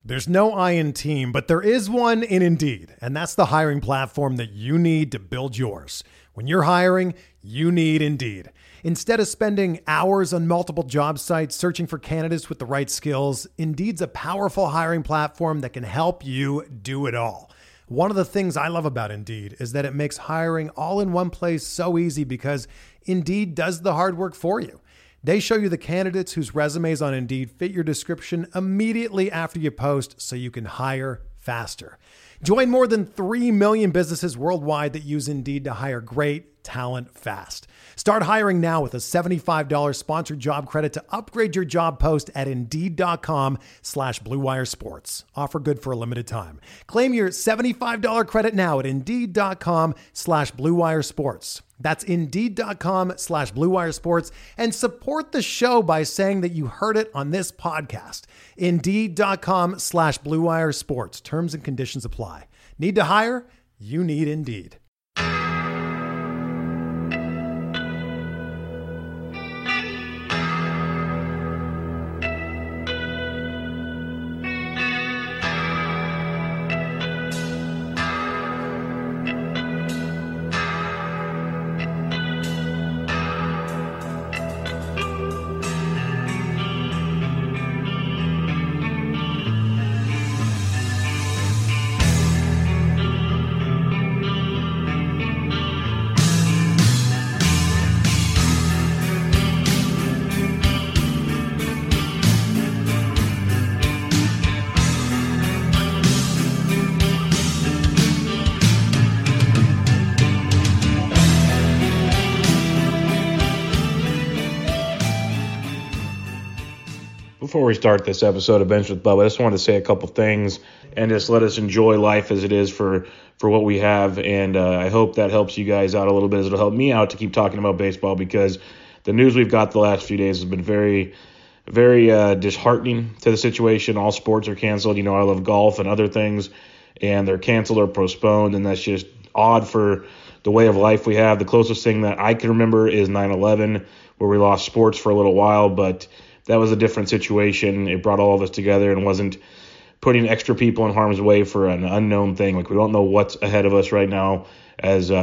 There's no I in team, but there is one in Indeed, and that's the hiring platform that you need to build yours. When you're hiring, you need Indeed. Instead of spending hours on multiple job sites searching for candidates with the right skills, Indeed's a powerful hiring platform that can help you do it all. One of the things I love about Indeed is that it makes hiring all in one place so easy because Indeed does the hard work for you. They show you the candidates whose resumes on Indeed fit your description immediately after you post so you can hire faster. Join more than 3 million businesses worldwide that use Indeed to hire great talent fast. Start hiring now with a $75 sponsored job credit to upgrade your job post at Indeed.com/Blue Wire Sports. Offer good for a limited time. Claim your $75 credit now at Indeed.com/Blue Wire Sports. That's Indeed.com/Blue Wire Sports, and support the show by saying that you heard it on this podcast. Indeed.com/Blue Wire Sports. Terms and conditions apply. Need to hire? You need Indeed. Before we start this episode of Bench with Bubba, I just wanted to say a couple things and just let us enjoy life as it is for what we have. And I hope that helps you guys out a little bit. It'll help me out to keep talking about baseball because the news we've got the last few days has been very, very disheartening to the situation. All sports are canceled. You know, I love golf and other things, and they're canceled or postponed, and that's just odd for the way of life we have. The closest thing that I can remember is 9/11, where we lost sports for a little while, but that was a different situation. It brought all of us together and wasn't putting extra people in harm's way for an unknown thing. Like, we don't know what's ahead of us right now as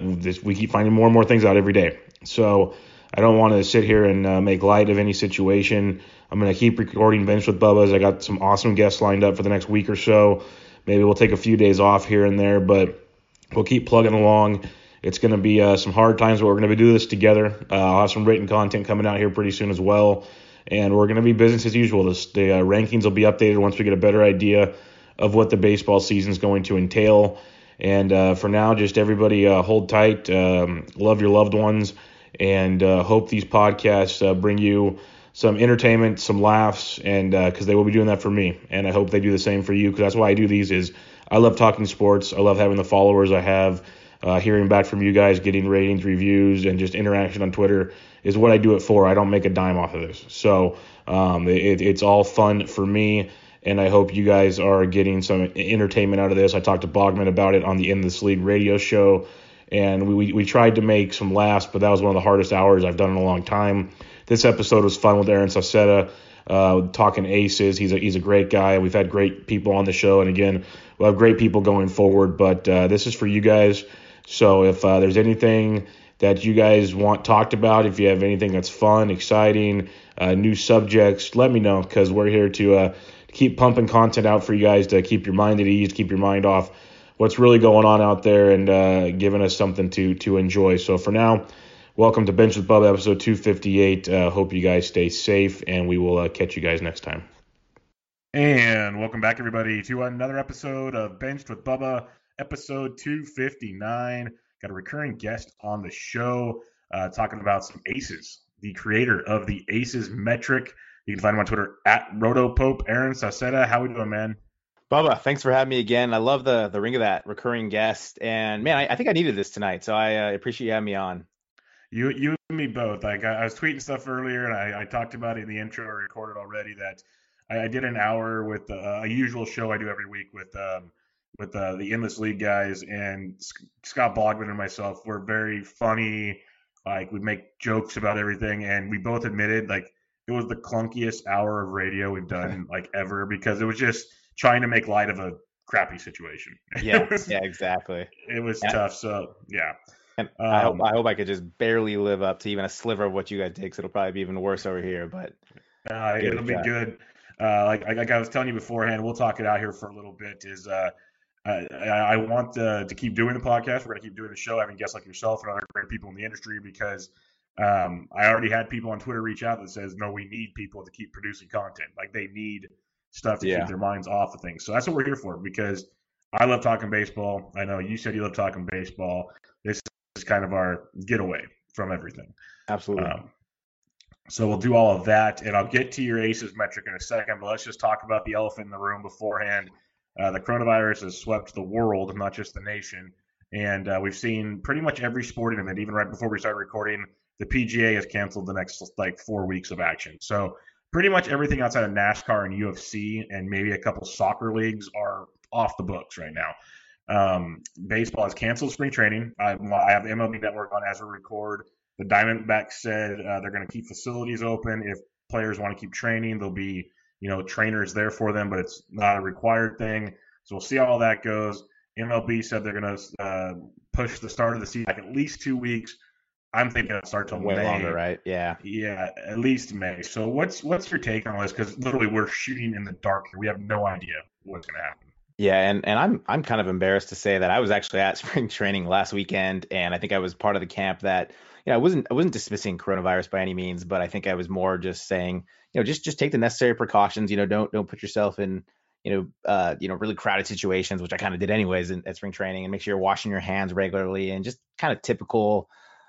we keep finding more and more things out every day. So I don't want to sit here and make light of any situation. I'm going to keep recording Bench with Bubba's. I got some awesome guests lined up for the next week or so. Maybe we'll take a few days off here and there, but we'll keep plugging along. It's going to be some hard times, but we're going to do this together. I'll have some written content coming out here pretty soon as well. And we're going to be business as usual. The rankings will be updated once we get a better idea of what the baseball season is going to entail. And for now, just everybody hold tight, love your loved ones, and hope these podcasts bring you some entertainment, some laughs, and because they will be doing that for me. And I hope they do the same for you, because that's why I do these. Is I love talking sports. I love having the followers I have. Hearing back from you guys, getting ratings, reviews, and just interaction on Twitter is what I do it for. I don't make a dime off of this. So it's all fun for me, and I hope you guys are getting some entertainment out of this. I talked to Bogman about it on the End of This League radio show, and we tried to make some laughs, but that was one of the hardest hours I've done in a long time. This episode was fun with Aaron Sauceda, talking Aces. He's a great guy. We've had great people on the show, and again, we'll have great people going forward, but this is for you guys. So if there's anything that you guys want talked about, if you have anything that's fun, exciting, new subjects, let me know, because we're here to keep pumping content out for you guys to keep your mind at ease, keep your mind off what's really going on out there, and giving us something to enjoy. So for now, welcome to Bench with Bubba, episode 258. Hope you guys stay safe, and we will catch you guys next time. And welcome back, everybody, to another episode of Benched with Bubba, episode 259. Got a recurring guest on the show talking about some aces, the creator of the Aces metric. You can find him on Twitter at RotoPope. Aaron Sauceda, how we doing, man? Bubba, thanks for having me again. I love the ring of that recurring guest. And, man, I think I needed this tonight, so I appreciate you having me on. You and me both. Like, I was tweeting stuff earlier, and I talked about it in the intro. I recorded already that I did an hour with a usual show I do every week with the Endless League guys, and Scott Bogman and myself were very funny. Like, we'd make jokes about everything, and we both admitted, like, it was the clunkiest hour of radio we've done, like, ever, because it was just trying to make light of a crappy situation. Yeah, yeah, exactly. It was And, tough. So yeah. and I hope I could just barely live up to even a sliver of what you guys did, because it'll probably be even worse over here. But give it It'll a be shot. good. Like I was telling you beforehand, we'll talk it out here for a little bit. I want to keep doing the podcast. We're going to keep doing the show, having guests like yourself and other great people in the industry, because I already had people on Twitter reach out that says, no, we need people to keep producing content. Like, they need stuff to keep Yeah. their minds off of things. So that's what we're here for, because I love talking baseball. I know you said you love talking baseball. This is kind of our getaway from everything. Absolutely. So we'll do all of that, and I'll get to your ACEs metric in a second, but let's just talk about the elephant in the room beforehand. The coronavirus has swept the world, not just the nation, and we've seen pretty much every sporting event. Even right before we started recording, the PGA has canceled the next 4 weeks of action. So pretty much everything outside of NASCAR and UFC and maybe a couple soccer leagues are off the books right now. Baseball has canceled spring training. I have MLB Network on as we record. The Diamondbacks said they're going to keep facilities open. If players want to keep training, there'll be trainers there for them, but it's not a required thing. So we'll see how all that goes. MLB said they're going to push the start of the season back at least 2 weeks. I'm thinking it'll start till Way May. longer, right? Yeah. Yeah, at least May. So what's your take on this? Because literally we're shooting in the dark here. We have no idea what's going to happen. Yeah, and I'm kind of embarrassed to say that I was actually at spring training last weekend, and I think I was part of the camp that, I wasn't dismissing coronavirus by any means, but I think I was more just saying, just take the necessary precautions. Don't put yourself in really crowded situations, which I kind of did anyways at spring training, and make sure you're washing your hands regularly and just kind of typical,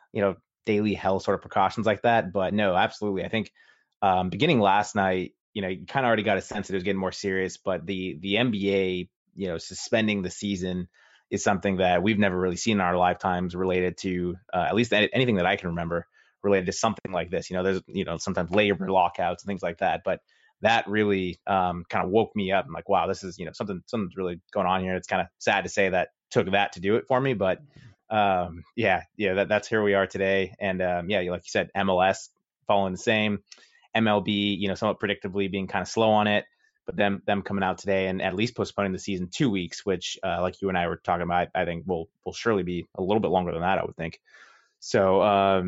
daily health sort of precautions like that. But no, absolutely, I think beginning last night, you kind of already got a sense that it was getting more serious, but the NBA, suspending the season is something that we've never really seen in our lifetimes related to at least anything that I can remember related to something like this. There's sometimes labor lockouts and things like that, but that really kind of woke me up. I'm like, wow, this is something's really going on here. It's kind of sad to say that took that to do it for me, but that's here we are today. And like you said, MLS following the same, MLB, somewhat predictably being kind of slow on it, but them coming out today and at least postponing the season 2 weeks, which like you and I were talking about, I think will surely be a little bit longer than that, I would think. So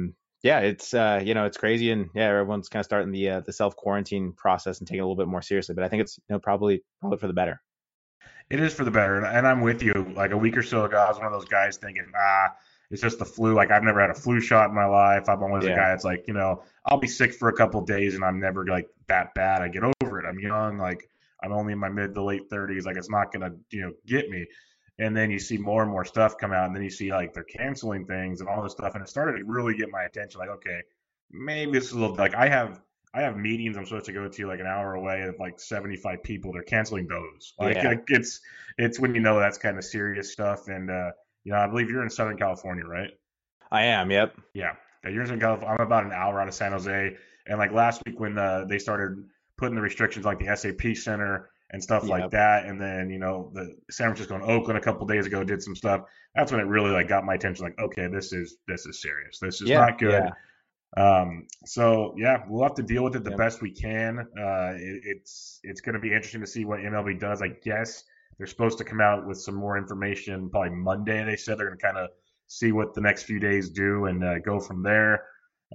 it's crazy, and everyone's kind of starting the self quarantine process and taking it a little bit more seriously. But I think it's probably for the better. It is for the better, and I'm with you. Like a week or so ago, I was one of those guys thinking, it's just the flu. Like, I've never had a flu shot in my life. I'm always a guy that's like, I'll be sick for a couple of days and I'm never like that bad. I get over it. I'm young. Like, I'm only in my mid to late 30s. Like, it's not going to, get me. And then you see more and more stuff come out, and then you see like they're canceling things and all this stuff. And it started to really get my attention. Like, okay, maybe this is a little, like I have meetings I'm supposed to go to like an hour away of like 75 people. They're canceling those. Like, it's when that's kind of serious stuff. And, I believe you're in Southern California, right? I am. Yep. Yeah. You're in California. I'm about an hour out of San Jose. And like last week when they started putting the restrictions like the SAP Center and stuff like that, and then the San Francisco and Oakland a couple days ago did some stuff. That's when it really like got my attention. Like, okay, this is serious. This is not good. Yeah. So we'll have to deal with it the best we can. It's going to be interesting to see what MLB does. I guess they're supposed to come out with some more information probably Monday. They said they're going to kind of see what the next few days do and go from there.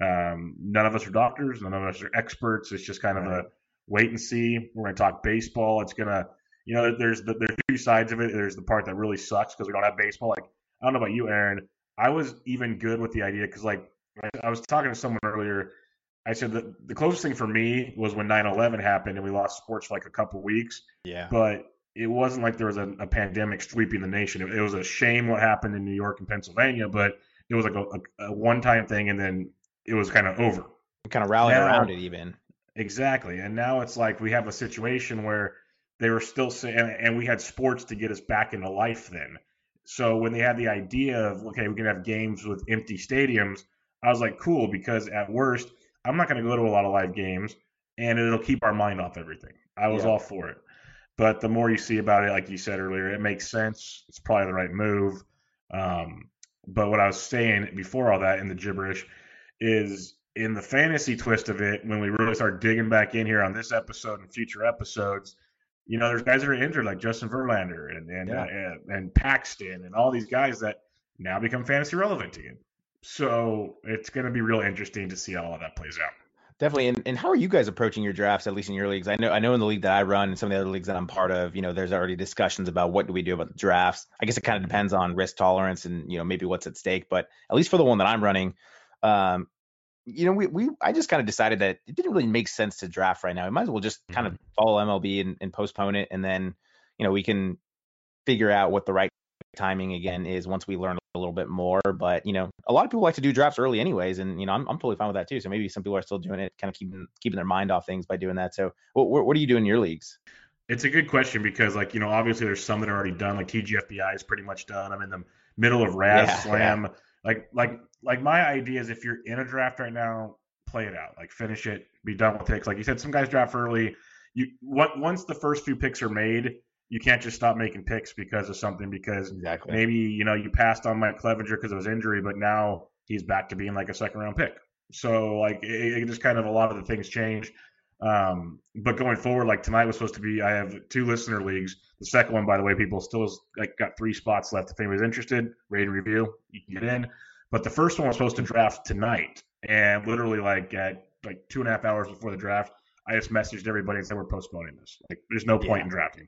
None of us are doctors. None of us are experts. It's just kind of a wait and see. We're going to talk baseball. It's going to, there's two sides of it. There's the part that really sucks because we don't have baseball. Like, I don't know about you, Aaron. I was even good with the idea because, like, I was talking to someone earlier. I said that the closest thing for me was when 9/11 happened and we lost sports for like a couple weeks. Yeah. But it wasn't like there was a pandemic sweeping the nation. It was a shame what happened in New York and Pennsylvania, but it was like a one-time thing, and then it was kind of over. Kind of rallying around it even. Exactly. And now it's like we have a situation where they were still saying, and we had sports to get us back into life then. So when they had the idea of, okay, we can have games with empty stadiums, I was like, cool, because at worst, I'm not going to go to a lot of live games, and it'll keep our mind off everything. I was all for it. But the more you see about it, like you said earlier, it makes sense. It's probably the right move. But what I was saying before all that in the gibberish is in the fantasy twist of it, when we really start digging back in here on this episode and future episodes, there's guys that are injured like Justin Verlander Yeah. and Paxton and all these guys that now become fantasy relevant to you. So it's going to be real interesting to see how all of that plays out. Definitely. And how are you guys approaching your drafts, at least in your leagues? I know in the league that I run and some of the other leagues that I'm part of, there's already discussions about what do we do about the drafts. I guess it kind of depends on risk tolerance and, maybe what's at stake. But at least for the one that I'm running, um, I just kind of decided that it didn't really make sense to draft right now. We might as well just kind of follow MLB and postpone it. And then, we can figure out what the right timing again is once we learn a little bit more. But a lot of people like to do drafts early anyways, and I'm totally fine with that too. So maybe some people are still doing it, kind of keeping their mind off things by doing that. So what do you do in your leagues? It's a good question because, obviously there's some that are already done. Like TGFBI is pretty much done. I'm in the middle of Raz Slam. Yeah. Like my idea is if you're in a draft right now, play it out. Like finish it, be done with picks. Like you said, some guys draft early. Once the first few picks are made, you can't just stop making picks because of something. Because exactly. Maybe you passed on Mike Clevenger because of his injury, but now he's back to being like a second round pick. So it just kind of a lot of the things change. But going forward, like tonight was supposed to be, I have 2 listener leagues. The second one, by the way, people still got 3 spots left. If anybody's interested, rate and review, you can get in. But the first one was supposed to draft tonight, and literally at 2.5 hours before the draft, I just messaged everybody and said we're postponing this. Like, there's no point in drafting.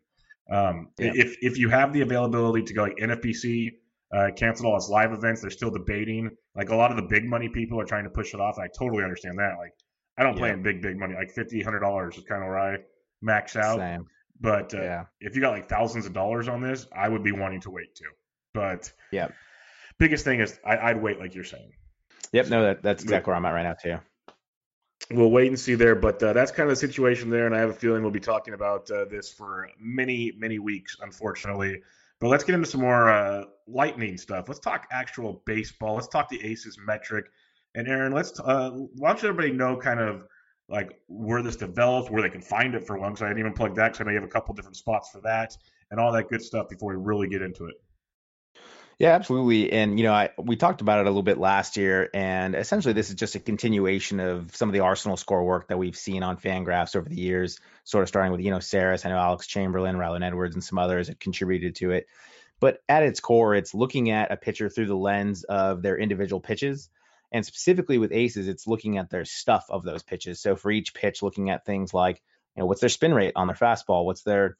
If you have the availability to go like NFBC, canceled all its live events, they're still debating. Like a lot of the big money people are trying to push it off. And I totally understand that. Like I don't play in big money. Like $50, $100 is kind of where I max out. Same. But if you got like thousands of dollars on this, I would be wanting to wait too. But biggest thing is I'd wait, like you're saying. Yep. No, that's exactly where I'm at right now too. We'll wait and see there, but that's kind of the situation there, and I have a feeling we'll be talking about this for many, many weeks, unfortunately. But let's get into some more lightning stuff. Let's talk actual baseball. Let's talk the Aces metric. And Aaron, why don't you everybody know kind of like where this develops, where they can find it for one, because I didn't even plug that, because I know you have a couple different spots for that, and all that good stuff before we really get into it. Yeah, absolutely. And, we talked about it a little bit last year, and essentially this is just a continuation of some of the Arsenal score work that we've seen on Fangraphs over the years, sort of starting with, Saris. I know Alex Chamberlain, Rylan Edwards, and some others have contributed to it. But at its core, it's looking at a pitcher through the lens of their individual pitches. And specifically with Aces, it's looking at their stuff of those pitches. So for each pitch, looking at things like, what's their spin rate on their fastball? What's their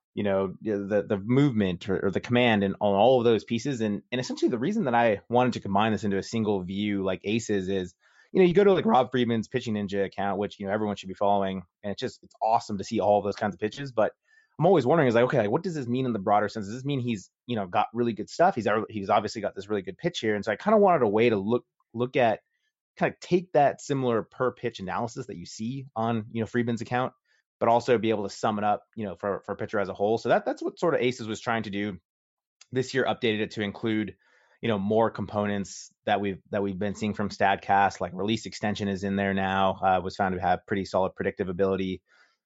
the movement or the command and on all of those pieces. And essentially the reason that I wanted to combine this into a single view like Aces is, you go to like Rob Friedman's Pitching Ninja account, which, everyone should be following. And it's awesome to see all of those kinds of pitches. But I'm always wondering is like, okay, what does this mean in the broader sense? Does this mean he's, got really good stuff? He's obviously got this really good pitch here. And so I kind of wanted a way to look at, kind of take that similar per pitch analysis that you see on, Friedman's account, but also be able to sum it up, for a pitcher as a whole. So that's what sort of Aces was trying to do this year. Updated it to include, more components that we've been seeing from Statcast, like release extension is in there now. Was found to have pretty solid predictive ability.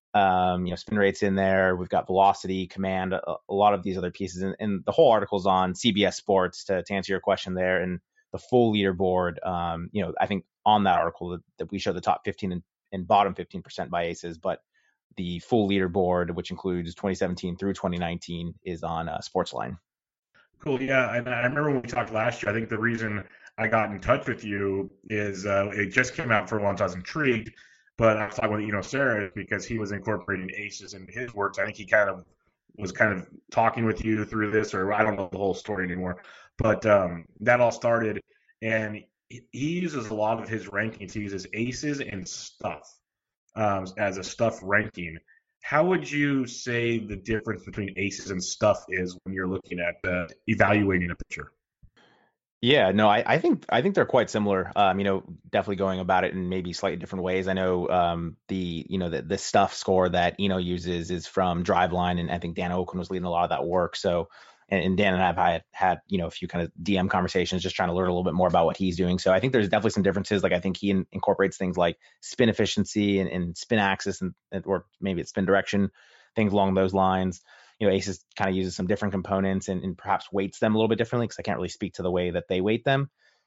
Spin rates in there. We've got velocity, command, a lot of these other pieces, and the whole article's on CBS Sports to answer your question there, and the full leaderboard. I think on that article that we show the top 15 and bottom 15% by Aces, but the full leaderboard, which includes 2017 through 2019, is on Sportsline. Cool. Yeah. And I remember when we talked last year, I think the reason I got in touch with you is it just came out for once. I was intrigued, but I was talking with Sarah because he was incorporating Aces into his works. I think he was talking with you through this, or I don't know the whole story anymore, but that all started, and he uses a lot of his rankings. He uses Aces and stuff as a stuff ranking. How would you say the difference between Aces and stuff is when you're looking at evaluating a pitcher? Yeah, no, I think they're quite similar. Definitely going about it in maybe slightly different ways. I know the stuff score that Eno uses is from Driveline, and I think Dan Oakland was leading a lot of that work. So, and Dan and I have had a few kind of DM conversations, just trying to learn a little bit more about what he's doing. So I think there's definitely some differences. Like I think he incorporates things like spin efficiency and spin axis and or maybe it's spin direction, things along those lines. Aces kind of uses some different components and perhaps weights them a little bit differently, because I can't really speak to the way that they weight them.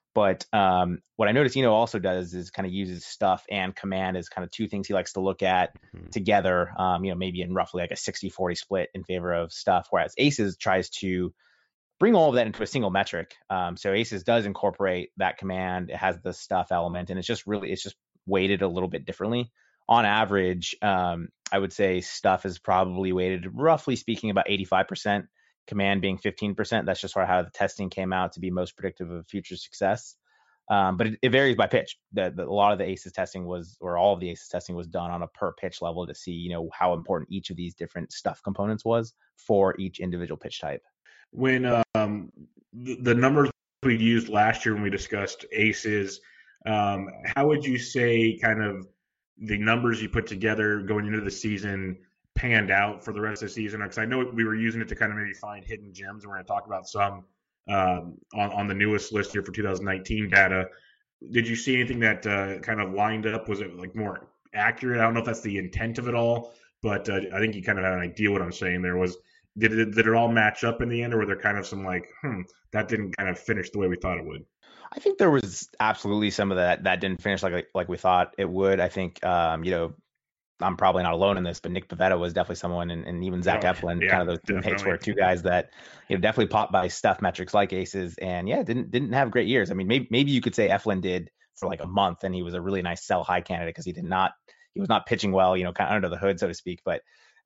But what I noticed Eno also does is kind of uses stuff and command as kind of two things he likes to look at together, maybe in roughly like a 60-40 split in favor of stuff, whereas Aces tries to bring all of that into a single metric. So Aces does incorporate that command. It has the stuff element, and it's just weighted a little bit differently. On average, I would say stuff is probably weighted, roughly speaking, about 85%, command being 15%. That's just sort of how the testing came out to be most predictive of future success. But it varies by pitch. A lot of the Aces testing all of the Aces testing was done on a per pitch level to see, how important each of these different stuff components was for each individual pitch type. When the numbers we used last year when we discussed Aces, how would you say kind of the numbers you put together going into the season panned out for the rest of the season? Because I know we were using it to kind of maybe find hidden gems. We're going to talk about some on the newest list here for 2019 data. Did you see anything that kind of lined up? Was it like more accurate? I don't know if that's the intent of it all, but I think you kind of had an idea what I'm saying there was. Did it all match up in the end, or were there kind of some like, that didn't kind of finish the way we thought it would? I think there was absolutely some of that didn't finish like we thought it would. I think, I'm probably not alone in this, but Nick Pivetta was definitely someone, and even Zach Eflin, kind of those teammates were two guys that definitely popped by stuff metrics like Aces, and didn't have great years. I mean, maybe you could say Eflin did for like a month, and he was a really nice sell high candidate because he was not pitching well, kind of under the hood, so to speak. But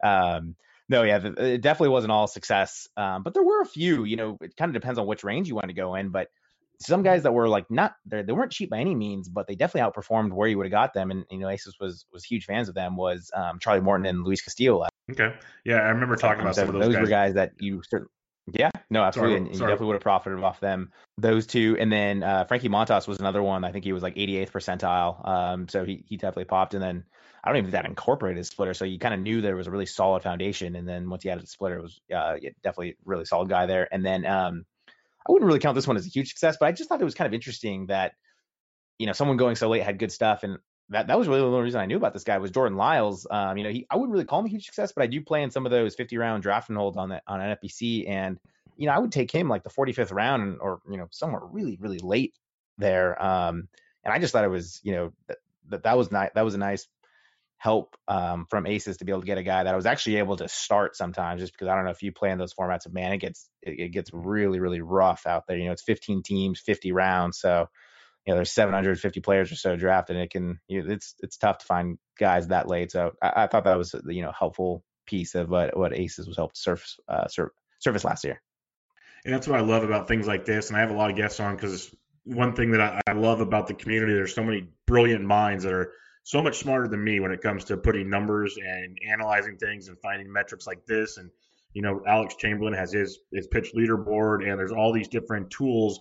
no, it definitely wasn't all success. But there were a few. It kind of depends on which range you want to go in, but some guys that were like they weren't cheap by any means, but they definitely outperformed where you would have got them. And Aces was huge fans of them. Was Charlie Morton and Luis Castillo. Okay, yeah, I remember talking about some of those guys. Were guys that you certainly. Yeah, no, absolutely. And you definitely would have profited off them. Those two. And then Frankie Montas was another one. I think he was like 88th percentile. So he definitely popped. And then I don't even think that incorporated his splitter. So you kind of knew there was a really solid foundation. And then once he added the splitter, it was definitely a really solid guy there. And then I wouldn't really count this one as a huge success, but I just thought it was kind of interesting that, someone going so late had good stuff. And that was really the only reason I knew about this guy was Jordan Lyles. I wouldn't really call him a huge success, but I do play in some of those 50-round draft and holds on NFBC. And, I would take him like the 45th round or, somewhere really, really late there. And I just thought it was, that was a nice help from Aces to be able to get a guy that I was actually able to start sometimes, just because I don't know if you play in those formats, man, it gets really, really rough out there. It's 15 teams, 50 rounds. So, there's 750 players or so drafted, and it can, it's tough to find guys that late. So I thought that was, helpful piece of what Aces was helped surface last year. And that's what I love about things like this. And I have a lot of guests on because one thing that I love about the community, there's so many brilliant minds that are so much smarter than me when it comes to putting numbers and analyzing things and finding metrics like this. And, Alex Chamberlain has his pitch leaderboard, and there's all these different tools.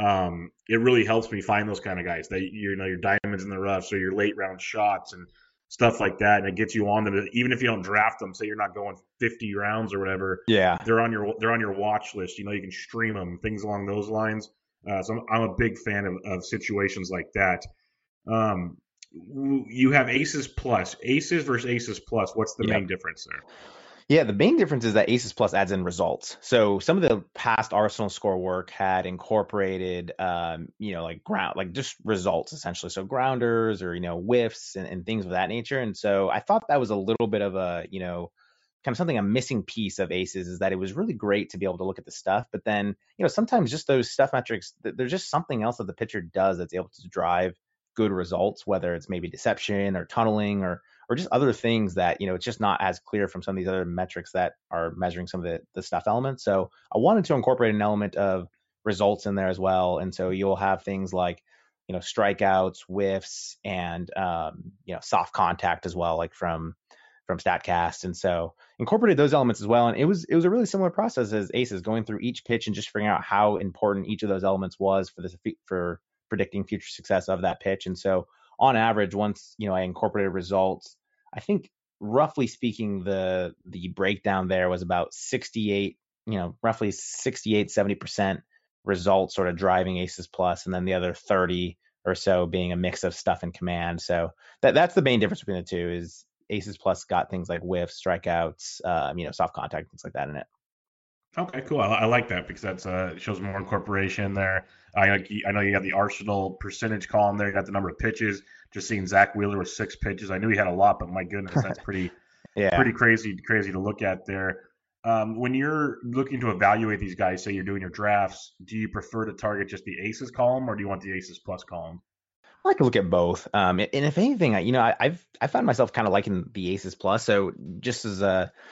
It really helps me find those kind of guys that, your diamonds in the rough. So your late round shots and stuff like that. And it gets you on them. Even if you don't draft them, say you're not going 50 rounds or whatever. Yeah. They're on your watch list. You can stream them, things along those lines. So I'm a big fan of situations like that. You have Aces Plus. Aces versus Aces Plus. What's the main difference there? Yeah, the main difference is that Aces Plus adds in results. So some of the past Arsenal score work had incorporated, like just results essentially. So grounders or, whiffs and things of that nature. And so I thought that was a little bit of a, kind of a missing piece of Aces, is that it was really great to be able to look at the stuff. But then, sometimes just those stuff metrics, there's just something else that the pitcher does that's able to drive good results, whether it's maybe deception or tunneling or just other things that, it's just not as clear from some of these other metrics that are measuring some of the stuff elements. So I wanted to incorporate an element of results in there as well. And so you'll have things like, strikeouts, whiffs, and, soft contact as well, like from StatCast. And so incorporated those elements as well. And it was a really similar process as Aces, going through each pitch and just figuring out how important each of those elements was for predicting future success of that pitch. And so on average, once, I incorporated results, I think roughly speaking, the breakdown there was about 68, roughly 70% results sort of driving Aces Plus, and then the other 30 or so being a mix of stuff and command. So that's the main difference between the two, is Aces Plus got things like whiffs, strikeouts, soft contact, things like that in it. Okay, cool. I like that because that's it shows more incorporation there. I know you got the Arsenal percentage column there. You got the number of pitches. Just seeing Zach Wheeler with 6 pitches. I knew he had a lot, but my goodness, that's Yeah. pretty crazy to look at there. When you're looking to evaluate these guys, say you're doing your drafts, do you prefer to target just the aces column or do you want the aces plus column? I like to look at both. And if anything, I found myself kind of liking the Aces Plus. So just as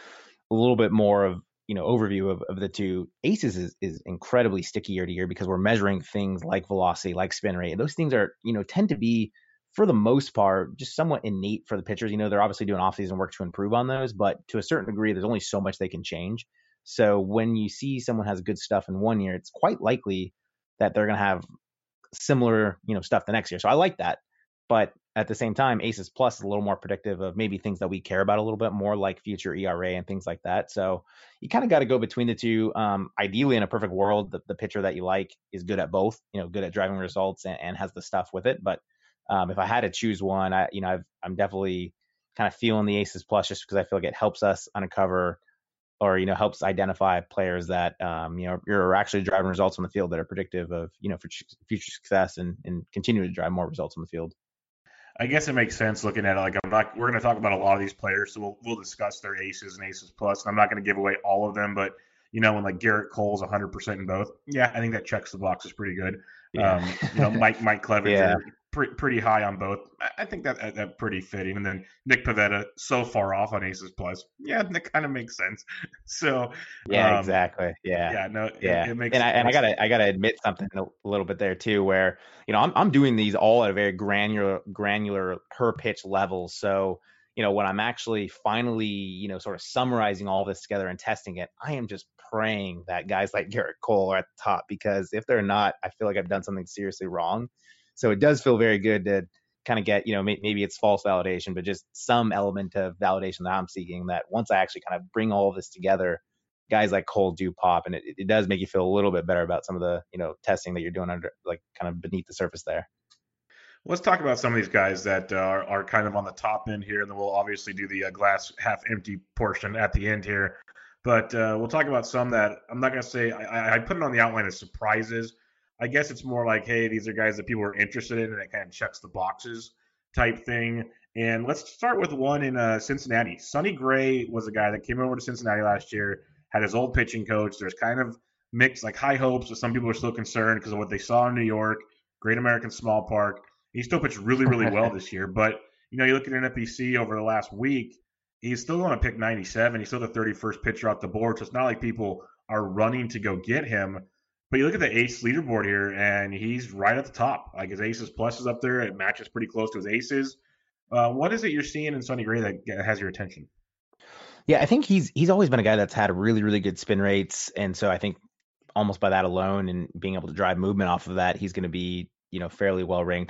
a little bit more of overview of the two, Aces is incredibly sticky year to year because we're measuring things like velocity, like spin rate. And those things are tend to be, for the most part, just somewhat innate for the pitchers. They're obviously doing off-season work to improve on those, but to a certain degree, there's only so much they can change. So when you see someone has good stuff in one year, it's quite likely that they're going to have similar, stuff the next year. So I like that. But at the same time, Aces Plus is a little more predictive of maybe things that we care about a little bit more, like future ERA and things like that. So you kind of got to go between the two. Ideally, in a perfect world, the pitcher that you like is good at both, good at driving results and has the stuff with it. But if I had to choose one, I'm definitely kind of feeling the Aces Plus just because I feel like it helps us uncover or helps identify players that you're actually driving results on the field that are predictive of for future success and continue to drive more results on the field. I guess it makes sense looking at it. Like we're going to talk about a lot of these players, so we'll discuss their aces and aces plus. And I'm not going to give away all of them, but when like Garrett Cole's 100% in both, yeah, I think that checks the boxes pretty good. Yeah. Mike Yeah. Clevenger pretty high on both. I think that pretty fitting. And then Nick Pivetta so far off on aces plus, yeah, that kind of makes sense. So, Yeah, exactly. Yeah. yeah, no, Yeah. it And makes I it and I makes gotta I gotta admit something a little bit there too, where I'm doing these all at a very granular per pitch level. So when I'm actually finally sort of summarizing all this together and testing it, I am just praying that guys like Garrett Cole are at the top, because if they're not, I feel like I've done something seriously wrong. So it does feel very good to kind of get maybe it's false validation, but just some element of validation that I'm seeking, that once I actually kind of bring all of this together, guys like Cole do pop, and it does make you feel a little bit better about some of the testing that you're doing under, like, kind of beneath the surface there. Let's talk about some of these guys that are kind of on the top end here, and then we'll obviously do the glass half empty portion at the end here. But we'll talk about some that I'm not going to say I put it on the outline as surprises. I guess it's more like, hey, these are guys that people are interested in, and it kind of checks the boxes type thing. And let's start with one in Cincinnati. Sonny Gray was a guy that came over to Cincinnati last year, had his old pitching coach. There's kind of mixed, like high hopes, but some people are still concerned because of what they saw in New York, Great American Small Park. He still pitched really well this year, but you look at NFBC over the last week, he's still going to pick 97. He's still the 31st pitcher off the board, so it's not like people are running to go get him. But you look at the ace leaderboard here, and he's right at the top. Like his aces plus is up there. It matches pretty close to his aces. What is it you're seeing in Sonny Gray that has your attention? Yeah, I think he's always been a guy that's had really good spin rates, and so I think almost by that alone and being able to drive movement off of that, he's going to be fairly well ranked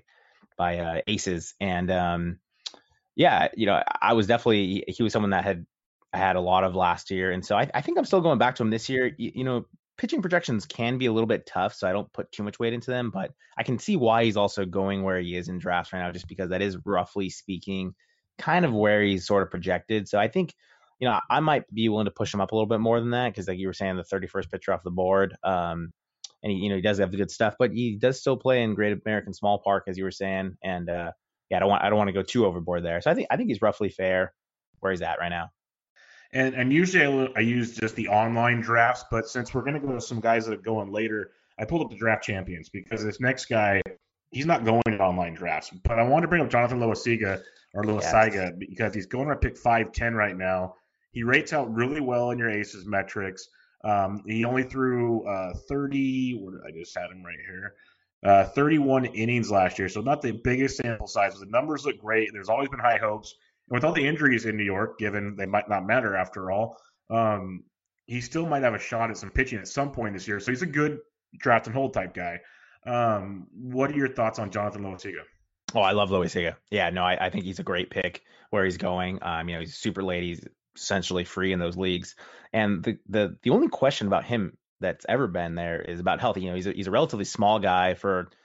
by aces. And yeah, I was definitely, he was someone that had a lot of last year, and so I think I'm still going back to him this year. Pitching projections can be a little bit tough, so I don't put too much weight into them, but I can see why he's also going where he is in drafts right now, just because that is, roughly speaking, kind of where he's sort of projected. So I think, I might be willing to push him up a little bit more than that, because like you were saying, the 31st pitcher off the board. And he does have the good stuff, but he does still play in Great American Small Park, as you were saying. And yeah, I don't want to go too overboard there. So I think he's roughly fair where he's at right now. And usually I use just the online drafts, but since we're going to go to some guys that are going later, I pulled up the draft champions because this next guy, he's not going in online drafts. But I wanted to bring up Jonathan Yes. Loasiga because he's going to pick 5'10" right now. He rates out really well in your aces metrics. He only threw 30. I just had him right here. 31 innings last year, so not the biggest sample size, but the numbers look great. There's always been high hopes. And with all the injuries in New York, given they might not matter after all, um, he still might have a shot at some pitching at some point this year. So he's a good draft and hold type guy. What are your thoughts on Jonathan Loasiga? Oh, I love Loisiga. Yeah, no, I think he's a great pick where he's going. He's super late. He's essentially free in those leagues. And the only question about him that's ever been there is about health. He's a relatively small guy for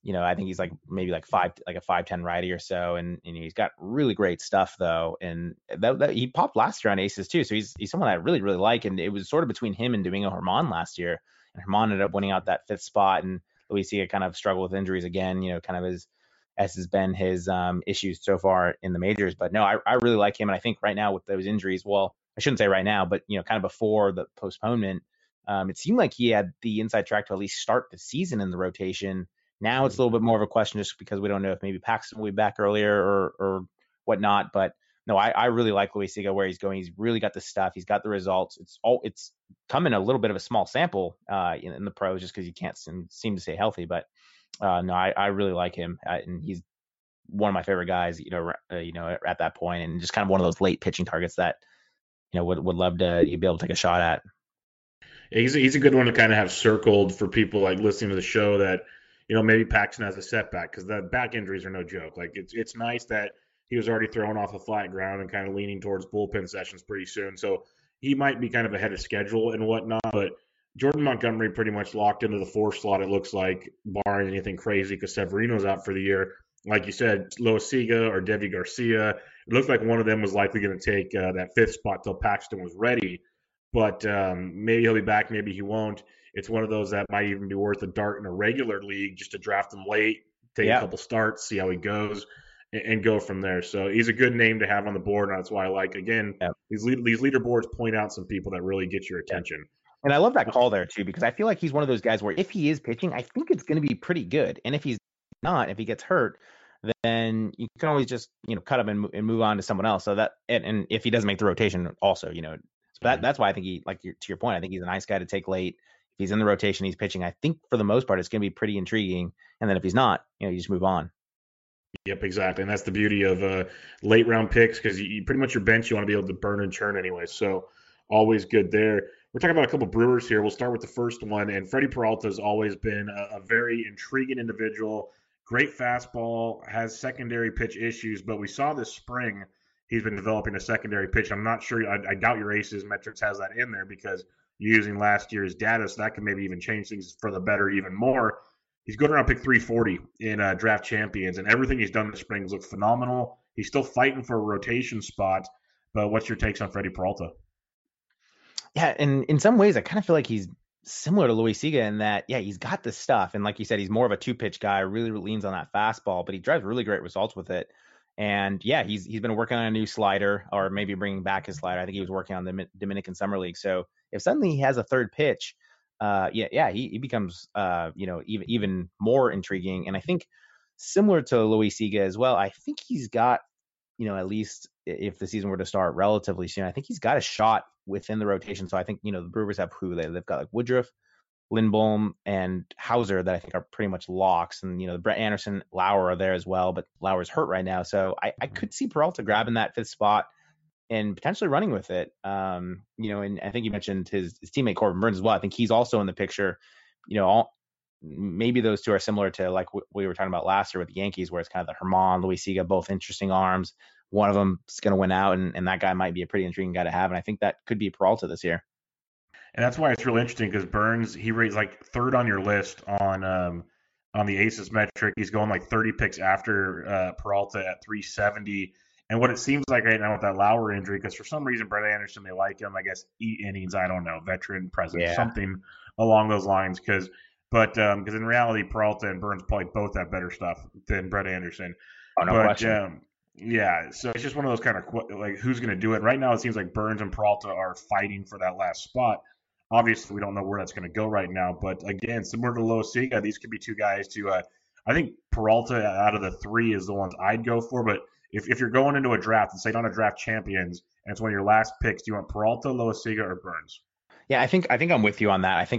I think he's like maybe like a 5'10" righty or so, and he's got really great stuff though. And that he popped last year on aces too, so he's someone I really really like. And it was sort of between him and Domingo Germán last year, and Germán ended up winning out that 5th spot, and Luis Siga kind of struggled with injuries again. Kind of as has been his issues so far in the majors. But no, I really like him, and I think right now with those injuries, well, I shouldn't say right now, but kind of before the postponement, it seemed like he had the inside track to at least start the season in the rotation. Now it's a little bit more of a question just because we don't know if maybe Paxton will be back earlier or whatnot. But no, I really like Luis Siga where he's going. He's really got the stuff. He's got the results. It's come in a little bit of a small sample in the pros just because you can't seem to stay healthy. But no, I really like him, and he's one of my favorite guys. At that point, and just kind of one of those late pitching targets that would love to be able to take a shot at. He's a good one to kind of have circled for people like listening to the show that maybe Paxton has a setback, because the back injuries are no joke. Like it's nice that he was already throwing off the flat ground and kind of leaning towards bullpen sessions pretty soon. So he might be kind of ahead of schedule and whatnot. But Jordan Montgomery pretty much locked into the 4 slot, it looks like, barring anything crazy, because Severino's out for the year. Like you said, Loaizaga or Deivi Garcia, it looked like one of them was likely going to take that 5th spot till Paxton was ready. But maybe he'll be back, maybe he won't. It's one of those that might even be worth a dart in a regular league just to draft him late, take a couple starts, see how he goes, and go from there. So he's a good name to have on the board, and that's why I like, again, these leaderboards point out some people that really get your attention. And I love that call there, too, because I feel like he's one of those guys where if he is pitching, I think it's going to be pretty good. And if he's not, if he gets hurt, then you can always just, cut him and move on to someone else. So that, and if he doesn't make the rotation also, so that's why I think he, to your point, I think he's a nice guy to take late. If he's in the rotation, he's pitching, I think for the most part, it's going to be pretty intriguing. And then if he's not, you just move on. Yep, exactly. And that's the beauty of late round picks, because you pretty much your bench, you want to be able to burn and churn anyway. So always good there. We're talking about a couple Brewers here. We'll start with the first one. And Freddie Peralta has always been a very intriguing individual. Great fastball, has secondary pitch issues, but we saw this spring he's been developing a secondary pitch. I'm not sure. I doubt your Aces metrics has that in there, because you're using last year's data, so that can maybe even change things for the better even more. He's going around pick 340 in Draft Champions, and everything he's done this spring has looked phenomenal. He's still fighting for a rotation spot, but what's your takes on Freddie Peralta? Yeah, and in some ways, I kind of feel like he's similar to Loaizaga in that, he's got the stuff. And like you said, he's more of a 2-pitch guy, really leans on that fastball, but he drives really great results with it. And he's been working on a new slider, or maybe bringing back his slider. I think he was working on the Dominican Summer League. So if suddenly he has a 3rd pitch, he becomes even more intriguing. And I think similar to Loaizaga as well, I think he's got, at least if the season were to start relatively soon, I think he's got a shot within the rotation. So I think, the Brewers have they've got like Woodruff, Lindblom, and Hauser that I think are pretty much locks. And, Brett Anderson, Lauer are there as well, but Lauer's hurt right now. So I could see Peralta grabbing that 5th spot and potentially running with it. And I think you mentioned his teammate Corbin Burnes as well. I think he's also in the picture. Maybe those two are similar to like we were talking about last year with the Yankees, where it's kind of the Germán, Loaizaga, both interesting arms. One of them is going to win out, and that guy might be a pretty intriguing guy to have. And I think that could be Peralta this year. And that's why it's really interesting, because Burnes, he rates like 3rd on your list on the Aces metric. He's going like 30 picks after Peralta at 370. And what it seems like right now with that Lauer injury, because for some reason Brett Anderson, they like him, I guess, eat innings, I don't know, veteran presence, something along those lines. But in reality, Peralta and Burnes probably both have better stuff than Brett Anderson. Oh, no question. So it's just one of those kind of like who's going to do it. Right now, it seems like Burnes and Peralta are fighting for that last spot. Obviously, we don't know where that's going to go right now. But again, similar to Loaizaga, these could be two guys to I think Peralta out of the 3 is the ones I'd go for. But if you're going into a draft and say on a Draft Champions and it's one of your last picks, do you want Peralta, Loaizaga, or Burnes? Yeah, I think I'm with you on that. I think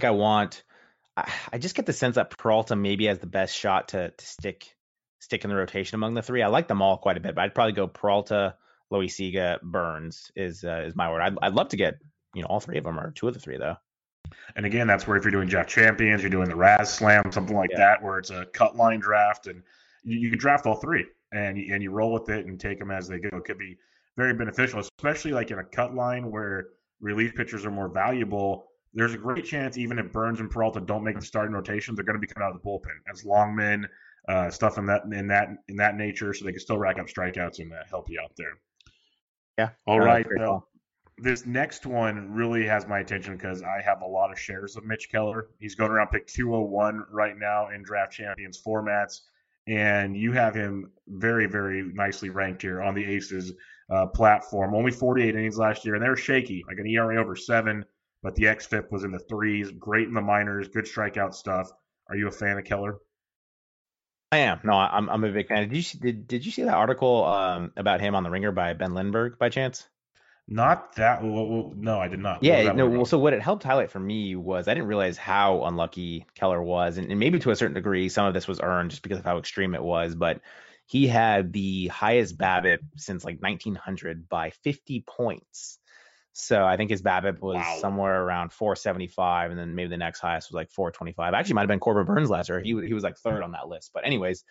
I just get the sense that Peralta maybe has the best shot to stick in the rotation among the 3. I like them all quite a bit, but I'd probably go Peralta, Loaizaga, Burnes is my word. I'd love to get all 3 of them, or 2 of the 3 though. And again, that's where if you're doing Draft Champions, you're doing the Raz Slam, something like that, where it's a cut line draft, and you can draft all 3 and you roll with it and take them as they go. It could be very beneficial, especially like in a cut line where relief pitchers are more valuable. There's a great chance even if Burnes and Peralta don't make the starting rotation, they're going to be coming out of the bullpen as Longman, stuff in that nature, so they can still rack up strikeouts and help you out there. Yeah. All right. This next one really has my attention because I have a lot of shares of Mitch Keller. He's going around pick 201 right now in Draft Champions formats, and you have him very, very nicely ranked here on the Aces platform. Only 48 innings last year, and they're shaky, like an ERA over 7, but the xFIP was in the 3s. Great in the minors, good strikeout stuff. Are you a fan of Keller? I am. No, I'm a big fan. Did you see that article about him on the Ringer by Ben Lindbergh by chance? Not that. Well, no, I did not. Yeah, no. Well, so what it helped highlight for me was I didn't realize how unlucky Keller was, and maybe to a certain degree, some of this was earned just because of how extreme it was. But he had the highest BABIP since like 1900 by 50 points. So I think his BABIP was somewhere around 475, and then maybe the next highest was like 425. Actually, might have been Corbin Burns last year. He was like third on that list. But anyways,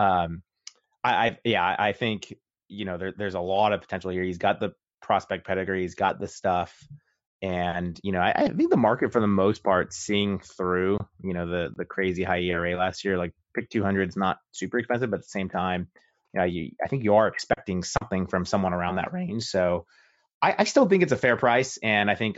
I think there's a lot of potential here. He's got the prospect pedigree, he's got the stuff, and I think the market for the most part seeing through the crazy high ERA last year. Like pick 200 is not super expensive, but at the same time, I think you are expecting something from someone around that range. So I still think it's a fair price, and I think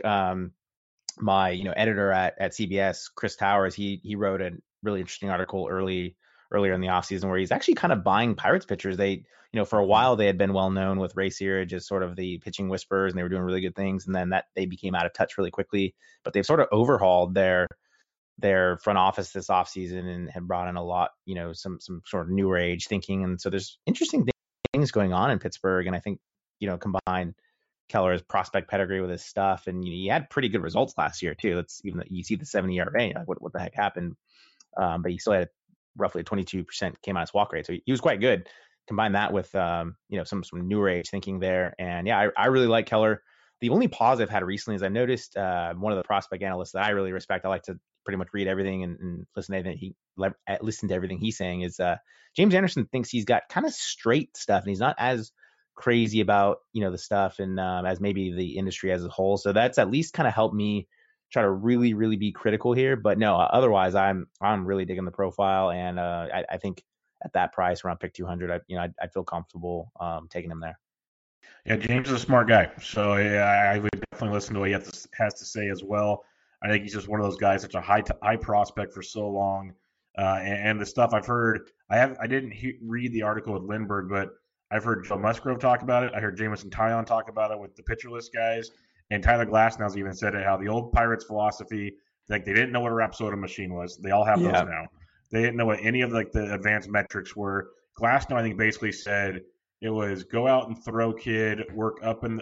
my editor at CBS, Chris Towers, he wrote a really interesting article earlier in the offseason where he's actually kind of buying Pirates pitchers. They for a while they had been well known with Ray Searage as sort of the pitching whisperers, and they were doing really good things, and then that they became out of touch really quickly. But they've sort of overhauled their front office this offseason and have brought in a lot, some sort of newer age thinking, and so there's interesting things going on in Pittsburgh, and I think combine Keller's prospect pedigree with his stuff, and he had pretty good results last year too. That's even you see the 7 ERA, like what the heck happened? But he still had roughly a 22% came out as walk rate, so he was quite good. Combine that with some newer age thinking there, and yeah, I really like Keller. The only pause I've had recently is I noticed one of the prospect analysts that I really respect. I like to pretty much read everything and listen to everything he's saying. Is James Anderson thinks he's got kind of straight stuff, and he's not as crazy about the stuff and as maybe the industry as a whole. So that's at least kind of helped me try to really, really be critical here. But no, otherwise I'm really digging the profile, and I think at that price around pick 200, I'd feel comfortable taking him there. Yeah, James is a smart guy, so I would definitely listen to what he has to say as well. I think he's just one of those guys, such a high prospect for so long, and the stuff I've heard. I didn't read the article with Lindbergh, but I've heard Joe Musgrove talk about it. I heard Jameson Taillon talk about it with the pitcher list guys, and Tyler Glasnow's even said it, how the old Pirates philosophy, like they didn't know what a Rapsodo machine was. They all have those now. They didn't know what any of the advanced metrics were. Glasnow, I think, basically said it was go out and throw, kid, work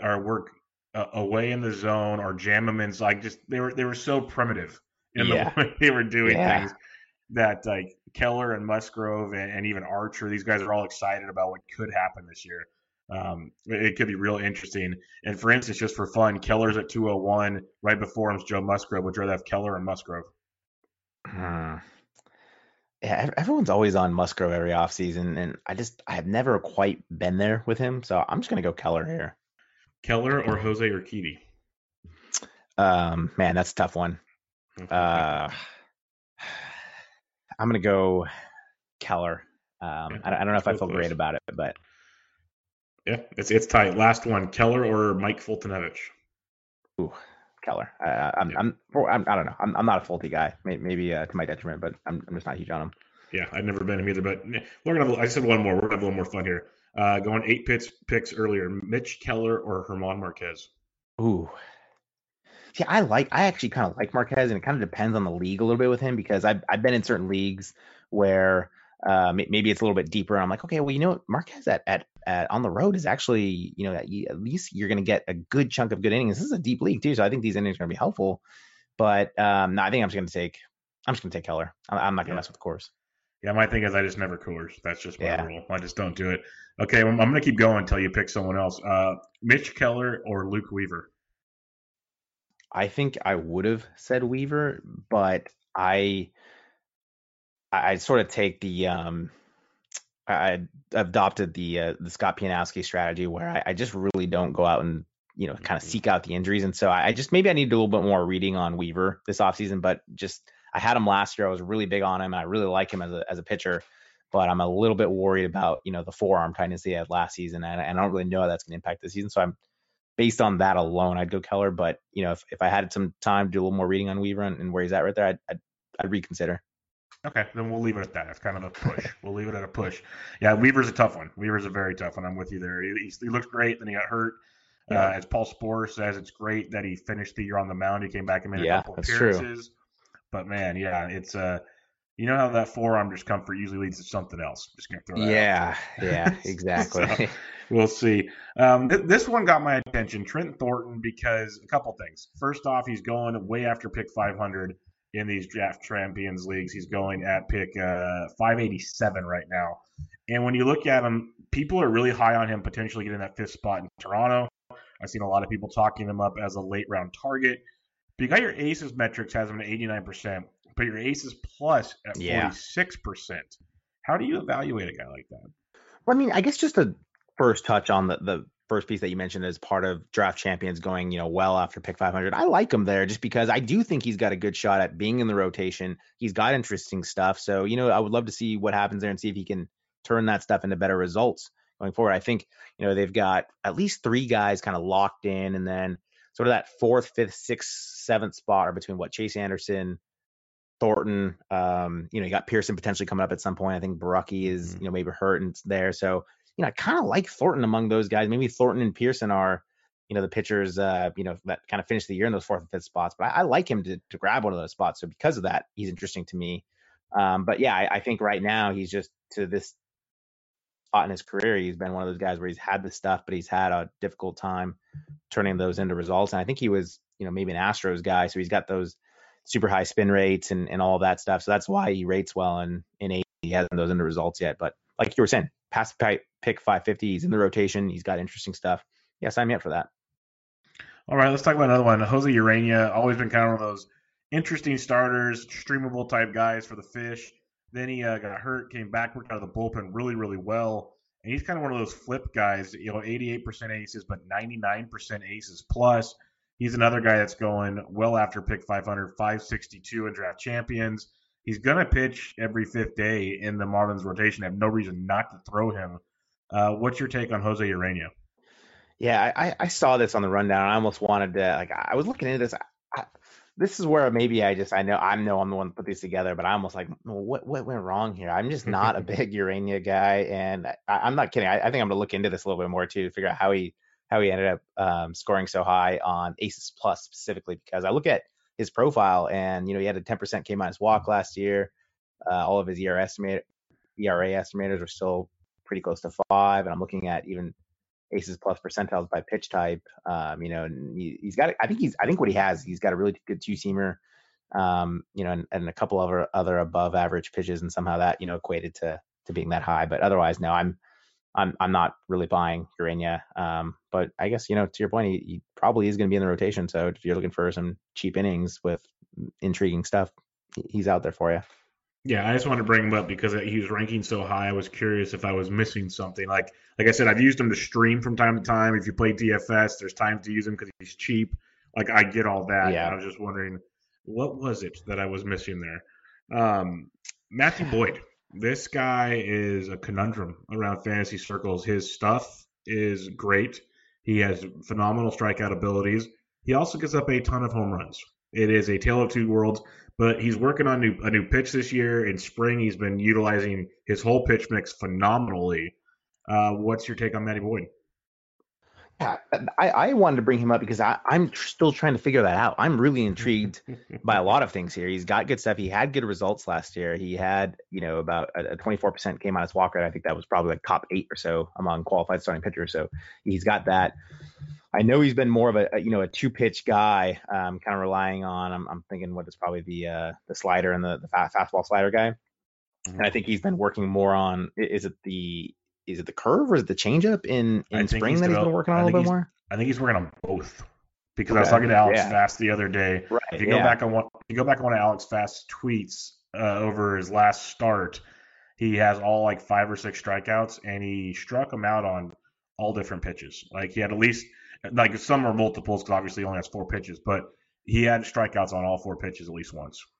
away in the zone or jam them in. Like they were so primitive in the way they were doing things that like Keller and Musgrove and even Archer, these guys are all excited about what could happen this year. It could be real interesting. And for instance, just for fun, Keller's at 201. Right before him is Joe Musgrove. Would you rather have Keller and Musgrove? Yeah, everyone's always on Musgrove every offseason, and I have never quite been there with him, so I'm just gonna go Keller here. Keller or Jose Urquidy? Man, that's a tough one. I'm gonna go Keller. I don't know if I feel great about it, but yeah, it's tight. Last one, Keller or Mike Fultonevich? Ooh, Keller. I don't know. I'm not a Fulty guy. Maybe to my detriment, but I'm just not huge on him. Yeah, I've never been him either. But we're gonna. I said one more. We're gonna have a little more fun here. Going 8 picks earlier. Mitch Keller or German Marquez? Ooh. See, I actually kind of like Marquez, and it kind of depends on the league a little bit with him, because I've been in certain leagues where maybe it's a little bit deeper. And I'm like, okay, well, Marquez at on the road is actually, at least you're going to get a good chunk of good innings. This is a deep league too, so I think these innings are going to be helpful. But no, I think I'm just going to take Keller. I'm not going to mess with the course. Yeah, my thing is I just never Coors. That's just my rule. I just don't do it. Okay, well, I'm going to keep going until you pick someone else. Mitch Keller or Luke Weaver? I think I would have said Weaver, but I sort of take the I adopted the Scott Pianowski strategy where I just really don't go out and kind of seek out the injuries, and so I just maybe I need to do a little bit more reading on Weaver this offseason. But just I had him last year. I was really big on him, and I really like him as a pitcher. but I'm a little bit worried about, the forearm tightness he had last season, and I don't really know how that's going to impact this season. So I'm based on that alone, I'd go Keller. But if I had some time to do a little more reading on Weaver and where he's at right there, I'd reconsider. Okay, then we'll leave it at that. It's kind of a push. We'll leave it at a push. Yeah, Weaver's a tough one. Weaver's a very tough one. I'm with you there. He looks great, then he got hurt. Yeah. As Paul Sporer says, it's great that he finished the year on the mound. He came back and made a couple appearances. True. But man, yeah, it's you know how that forearm discomfort usually leads to something else. Just gonna throw that out. Yeah, exactly. So, we'll see. This one got my attention, Trent Thornton, because a couple things. First off, he's going way after pick 500 in these draft champions leagues. He's going at pick 587 right now. And when you look at him, people are really high on him potentially getting that fifth spot in Toronto. I've seen a lot of people talking him up as a late round target. But you got your aces metrics has him at 89%, but your aces plus at 46%. How do you evaluate a guy like that? Well, I mean, I guess just a first touch on the first piece that you mentioned as part of draft champions going, well after pick 500. I like him there just because I do think he's got a good shot at being in the rotation. He's got interesting stuff. So, I would love to see what happens there and see if he can turn that stuff into better results going forward. I think, they've got at least three guys kind of locked in, and then sort of that fourth, fifth, sixth, seventh spot are between Chase Anderson, Thornton. You got Pearson potentially coming up at some point. I think Barucki is, maybe hurt and there. So, I kind of like Thornton among those guys. Maybe Thornton and Pearson are, the pitchers, that kind of finish the year in those fourth and fifth spots. But I like him to grab one of those spots. So because of that, he's interesting to me. But yeah, I think right now he's just to this spot in his career. He's been one of those guys where he's had the stuff, but he's had a difficult time turning those into results. And I think he was, maybe an Astros guy. So he's got those super high spin rates and all of that stuff. So that's why he rates well in A. He hasn't those into results yet. But like you were saying, past pick 550, he's in the rotation. He's got interesting stuff. Yeah, sign me up for that. All right, let's talk about another one. Jose Urena, always been kind of one of those interesting starters, streamable type guys for the Fish. Then he got hurt, came back, worked out of the bullpen really, really well. And he's kind of one of those flip guys, 88% aces, but 99% aces plus. He's another guy that's going well after pick 500, 562 in draft champions. He's going to pitch every fifth day in the Marlins rotation. I have no reason not to throw him. What's your take on Jose Urena? Yeah, I saw this on the rundown. I almost wanted to, I was looking into this. This is where maybe I know I'm the one that put these together, but I almost what went wrong here? I'm just not a big Urena guy, and I'm not kidding. I think I'm going to look into this a little bit more too to figure out how he ended up scoring so high on Aces Plus specifically, because I look at his profile and, he had a 10% K-minus walk last year. All of his ERA estimators are still pretty close to 5. And I'm looking at even Aces Plus percentiles by pitch type. And he's got, I think what he has, he's got a really good two-seamer, and a couple of other above average pitches, and somehow that, equated to being that high. But otherwise, no, I'm not really buying Urena. But I guess, to your point, he probably is going to be in the rotation. So if you're looking for some cheap innings with intriguing stuff, he's out there for you. Yeah, I just wanted to bring him up because he was ranking so high. I was curious if I was missing something. Like I said, I've used him to stream from time to time. If you play DFS, there's times to use him because he's cheap. I get all that. Yeah. I was just wondering, what was it that I was missing there? Matthew Boyd. This guy is a conundrum around fantasy circles. His stuff is great. He has phenomenal strikeout abilities. He also gives up a ton of home runs. It is a tale of two worlds, but he's working on a new pitch this year. In spring, he's been utilizing his whole pitch mix phenomenally. What's your take on Matty Boyd? Yeah, I wanted to bring him up because I'm still trying to figure that out. I'm really intrigued by a lot of things here. He's got good stuff. He had good results last year. He had, about a 24% K-minus walk rate. I think that was probably like top 8 or so among qualified starting pitchers. So he's got that. I know he's been more of a two-pitch guy, kind of relying on. I'm thinking what is probably the slider and the fastball slider guy. And I think he's been working more on. Is it the curve or is it the changeup in spring that he's been working on a little bit more? I think he's working on both. Because I was talking to Alex Fast the other day. Right, if you go back on one of Alex Fast's tweets over his last start, he has all 5 or 6 strikeouts, and he struck them out on all different pitches. He had at least some are multiples because obviously he only has 4 pitches, but he had strikeouts on all 4 pitches at least once.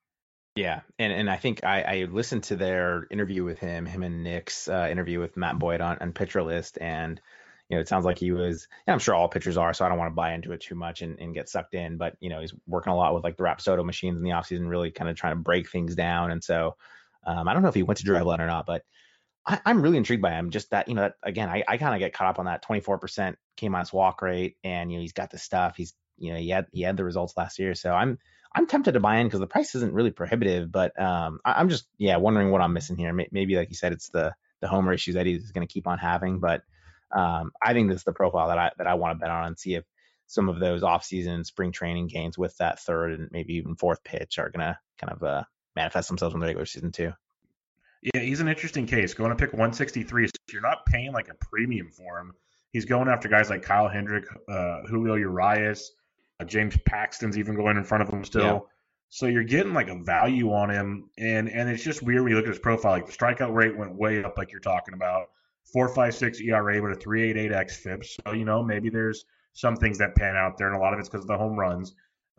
Yeah, and I think I listened to their interview with him and Nick's interview with Matt Boyd on Pitcher List, and it sounds like he was. And I'm sure all pitchers are, so I don't want to buy into it too much and get sucked in. But he's working a lot with like the Rapsodo machines in the offseason, really kind of trying to break things down. And so I don't know if he went to Driveline or not, but I'm really intrigued by him. Just that that again, I kind of get caught up on that 24% K minus walk rate, and he's got the stuff. He's he had the results last year, so I'm tempted to buy in because the price isn't really prohibitive, but I'm just wondering what I'm missing here. Maybe like you said, it's the homer issues that he's going to keep on having, but I think this is the profile that I want to bet on and see if some of those offseason spring training gains with that third and maybe even fourth pitch are going to kind of manifest themselves in the regular season too. Yeah, he's an interesting case. Going to pick 163, so you're not paying like a premium for him. He's going after guys like Kyle Hendrick, Julio Urias, James Paxton's even going in front of him still. Yeah. So you're getting like a value on him, and it's just weird when you look at his profile. Like the strikeout rate went way up, like you're talking about. 4.56 ERA, but a 3.88 xFIP. So maybe there's some things that pan out there, and a lot of it's because of the home runs.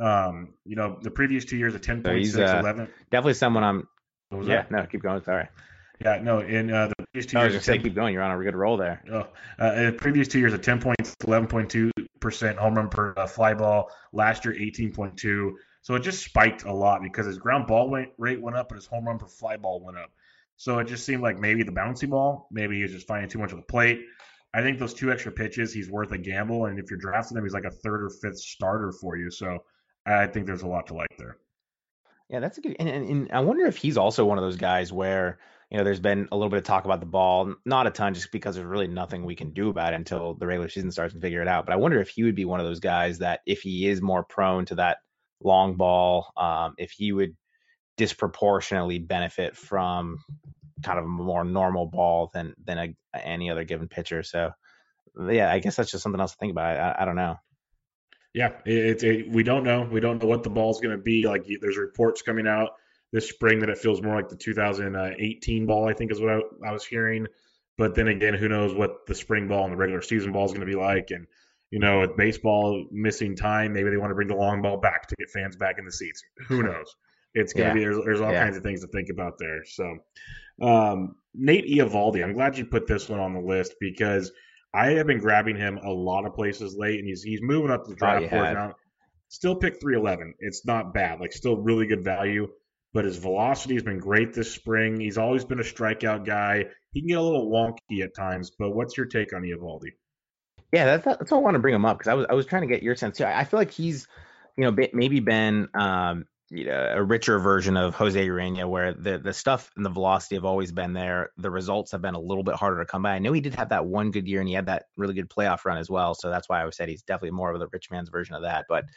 The previous 2 years, a 10.6, 11. Definitely someone I'm. No, keep going. Sorry. Yeah, no. In the previous 2 years, I was just saying, keep going. You're on a good roll there. In the previous 2 years, a 10 points, 11.2% home run per fly ball. Last year, 18.2. So it just spiked a lot because his ground ball rate went up, but his home run per fly ball went up. So it just seemed like maybe the bouncy ball, maybe he was just finding too much of the plate. I think those 2 extra pitches, he's worth a gamble. And if you're drafting him, he's like a third or fifth starter for you. So I think there's a lot to like there. Yeah, that's a good. And I wonder if he's also one of those guys where there's been a little bit of talk about the ball, not a ton, just because there's really nothing we can do about it until the regular season starts and figure it out. But I wonder if he would be one of those guys that if he is more prone to that long ball, if he would disproportionately benefit from kind of a more normal ball than any other given pitcher. So yeah, I guess that's just something else to think about. I don't know. Yeah, we don't know. We don't know what the ball's going to be. Like there's reports coming out this spring that it feels more like the 2018 ball, I think is what I was hearing. But then again, who knows what the spring ball and the regular season ball is going to be like. And, with baseball missing time, maybe they want to bring the long ball back to get fans back in the seats. Who knows? It's going to be there's all kinds of things to think about there. So Nate Eovaldi, I'm glad you put this one on the list because I have been grabbing him a lot of places late, and he's moving up the draft board now. Still pick 311. It's not bad. Like still really good value, but his velocity has been great this spring. He's always been a strikeout guy. He can get a little wonky at times, but what's your take on Eovaldi? Yeah, that's why I want to bring him up because I was trying to get your sense too. I feel like he's maybe been a richer version of Jose Urena, where the stuff and the velocity have always been there. The results have been a little bit harder to come by. I know he did have that one good year, and he had that really good playoff run as well. So that's why I always said he's definitely more of the rich man's version of that. But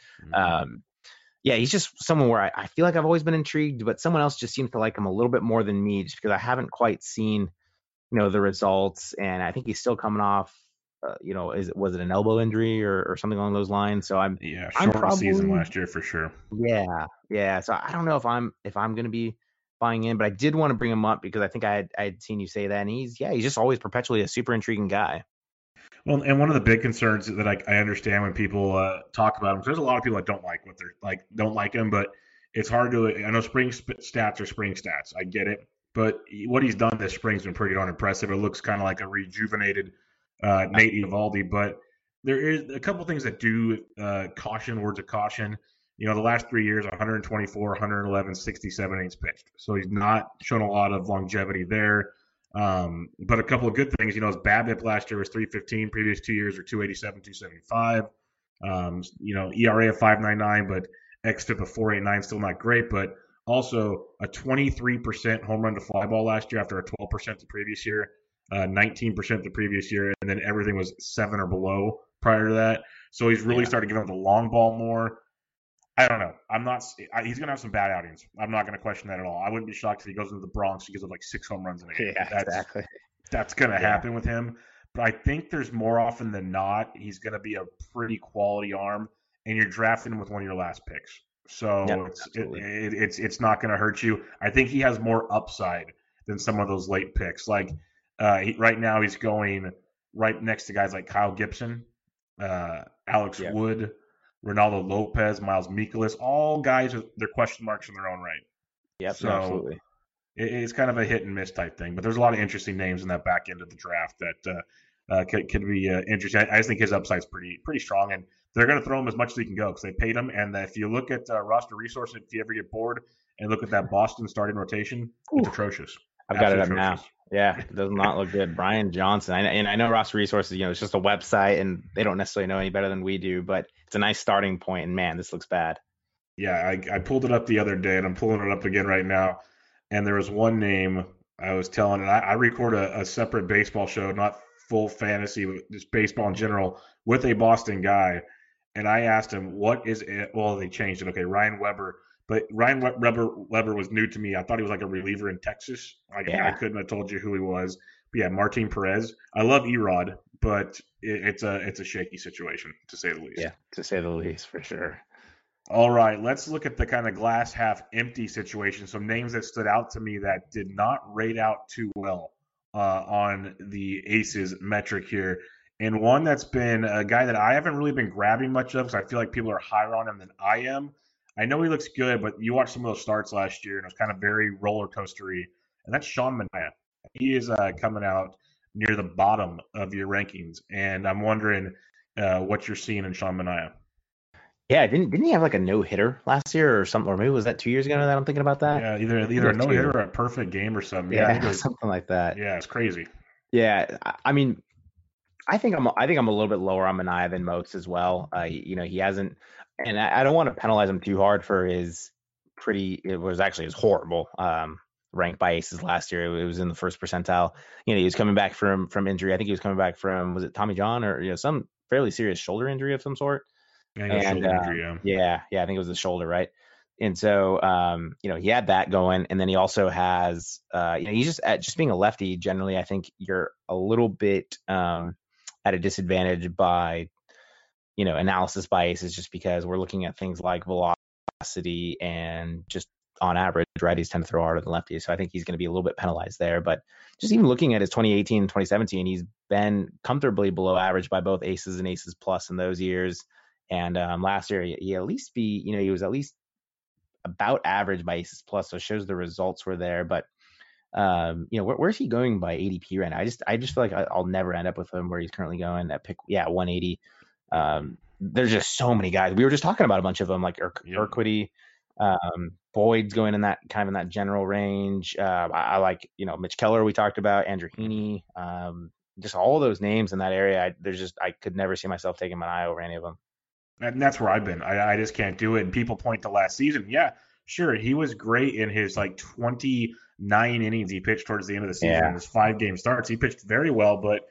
he's just someone where I feel like I've always been intrigued, but someone else just seems to like him a little bit more than me, just because I haven't quite seen the results, and I think he's still coming off. Was it an elbow injury or something along those lines? So I'm probably season last year for sure. Yeah. So I don't know if I'm going to be buying in, but I did want to bring him up because I think I had seen you say that, and he's just always perpetually a super intriguing guy. Well, and one of the big concerns that I understand when people talk about him, there's a lot of people that don't like him, but it's hard to. I know spring stats are spring stats. I get it, but what he's done this spring's been pretty darn impressive. It looks kind of like a rejuvenated Nate Eovaldi, but there is a couple things that do words of caution. The last 3 years, 124, 111, 67 innings pitched. So he's not shown a lot of longevity there. But a couple of good things, his BABIP last year was 315. Previous 2 years are 287, 275. ERA of 5.99, but xFIP of 4.89, still not great, but also a 23% home run to fly ball last year after a 12% the previous year. 19% the previous year, and then everything was 7 or below prior to that. So he's really started giving up the long ball more. I don't know. He's going to have some bad outings. I'm not going to question that at all. I wouldn't be shocked if he goes into the Bronx. He gives up like 6 home runs in a game. Yeah, exactly. That's going to happen with him. But I think there's more often than not, he's going to be a pretty quality arm, and you're drafting him with one of your last picks. So it's not going to hurt you. I think he has more upside than some of those late picks. Like, right now, he's going right next to guys like Kyle Gibson, Alex Wood, Ronaldo Lopez, Miles Mikolas, all guys with their question marks in their own right. Yep, no, So absolutely. it's kind of a hit and miss type thing. But there's a lot of interesting names in that back end of the draft that could be interesting. I just think his upside's pretty strong, and they're going to throw him as much as they can go because they paid him. And if you look at roster resources, if you ever get bored and look at that Boston starting rotation, it's Ooh, atrocious, I've got it up absolutely now. atrocious. Yeah, it does not look good. Brian Johnson. And I know roster resources, it's just a website and they don't necessarily know any better than we do, but it's a nice starting point. And man, this looks bad. Yeah, I pulled it up the other day, and I'm pulling it up again right now. And there was one name I was telling, and I record a separate baseball show, not full fantasy, but just baseball in general, with a Boston guy. And I asked him, what is it? Well, they changed it. Okay, Ryan Weber. But Weber was new to me. I thought he was like a reliever in Texas. I Yeah, couldn't have told you who he was. But yeah, Martin Perez. I love Erod, but it's a shaky situation to say the least. yeah, to say the least, for sure. All right, let's look at the kind of glass half empty situation. Some names that stood out to me that did not rate out too well on the Aces metric here. And one that's been a guy that I haven't really been grabbing much of because I feel like people are higher on him than I am. I know he looks good, but you watched some of those starts last year and it was kind of very roller coastery. And that's Sean Manaea. He is coming out near the bottom of your rankings. And I'm wondering what you're seeing in Sean Manaea. Yeah, didn't he have like a no hitter last year or something? Or maybe was that 2 years ago that I'm thinking about that? Yeah, I think either it a was no hitter 2. or a perfect game or something. Yeah, I think it Yeah, was. something like that. Yeah, it's crazy. Yeah, I mean, I think I'm a little bit lower on Mania than most as well. He hasn't, and I don't want to penalize him too hard for his it was actually his horrible rank by aces last year. It was in the first percentile. He was coming back from injury. I think he was coming back from, was it Tommy John or some fairly serious shoulder injury of some sort. Yeah, he had a And shoulder injury. Yeah. yeah, I think it was the shoulder, right? And so he had that going, and then he also has he's just at just being a lefty. Generally, I think you're a little bit at a disadvantage by analysis biases, just because we're looking at things like velocity and just on average, righties tend to throw harder than lefties. So I think he's going to be a little bit penalized there. But just even looking at his 2018 and 2017, he's been comfortably below average by both aces and aces plus in those years. And last year, he at least he was at least about average by aces plus. So it shows the results were there. But where's he going by ADP right now? I just feel like I'll never end up with him where he's currently going at pick 180. There's just so many guys. We were just talking about a bunch of them, like Urquidy, Boyd's going in that kind of in that general range. I like Mitch Keller. We talked about Andrew Heaney. Just all those names in that area. I could never see myself taking my eye over any of them. And that's where I've been. I just can't do it. And people point to last season. Yeah, sure, he was great in his like 29 innings he pitched towards the end of the season. Yeah. In his 5-game starts, he pitched very well. But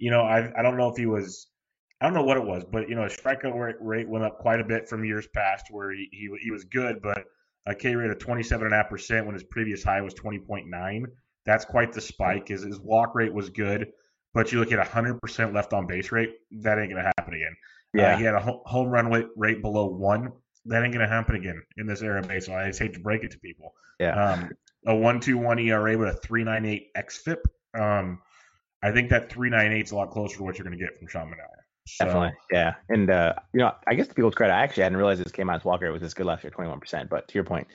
I don't know if he was. I don't know what it was, but his strikeout rate went up quite a bit from years past, where he was good, but a K rate of 27.5% when his previous high was 20.9. That's quite the spike. His walk rate was good, but you look at 100% left on base rate, that ain't gonna happen again. Yeah. He had a home run rate below 1. That ain't gonna happen again in this era of baseball. I just hate to break it to people. Yeah. A 1.21 ERA with a 3.98 xFIP. I think that 3.98 is a lot closer to what you're going to get from Sean Manaea. So, Definitely, yeah. And I guess to people's credit, I actually hadn't realized this came out. Walk rate was this good last year, 21%. But to your point,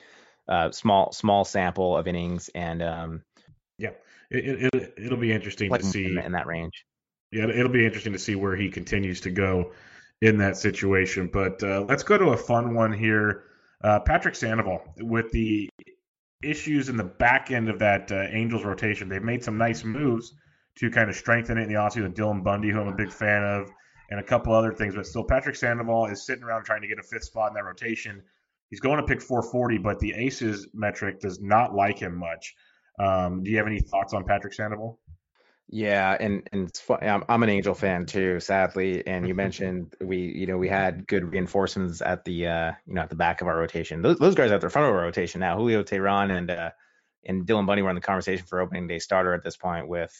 small sample of innings, and yeah, it'll be interesting to see in that range. Yeah, it'll be interesting to see where he continues to go in that situation. But let's go to a fun one here. Patrick Sandoval, with the issues in the back end of that Angels rotation, they've made some nice moves to kind of strengthen it in the offseason with Dylan Bundy, who I'm a big fan of, and a couple other things. But still, Patrick Sandoval is sitting around trying to get a 5th spot in that rotation. He's going to pick 440, but the Aces metric does not like him much. Do you have any thoughts on Patrick Sandoval? Yeah, and it's fun. I'm an Angel fan too, sadly. And you mentioned we had good reinforcements at the at the back of our rotation. Those guys at the front of our rotation now. Julio Teheran and Dylan Bundy were in the conversation for opening day starter at this point with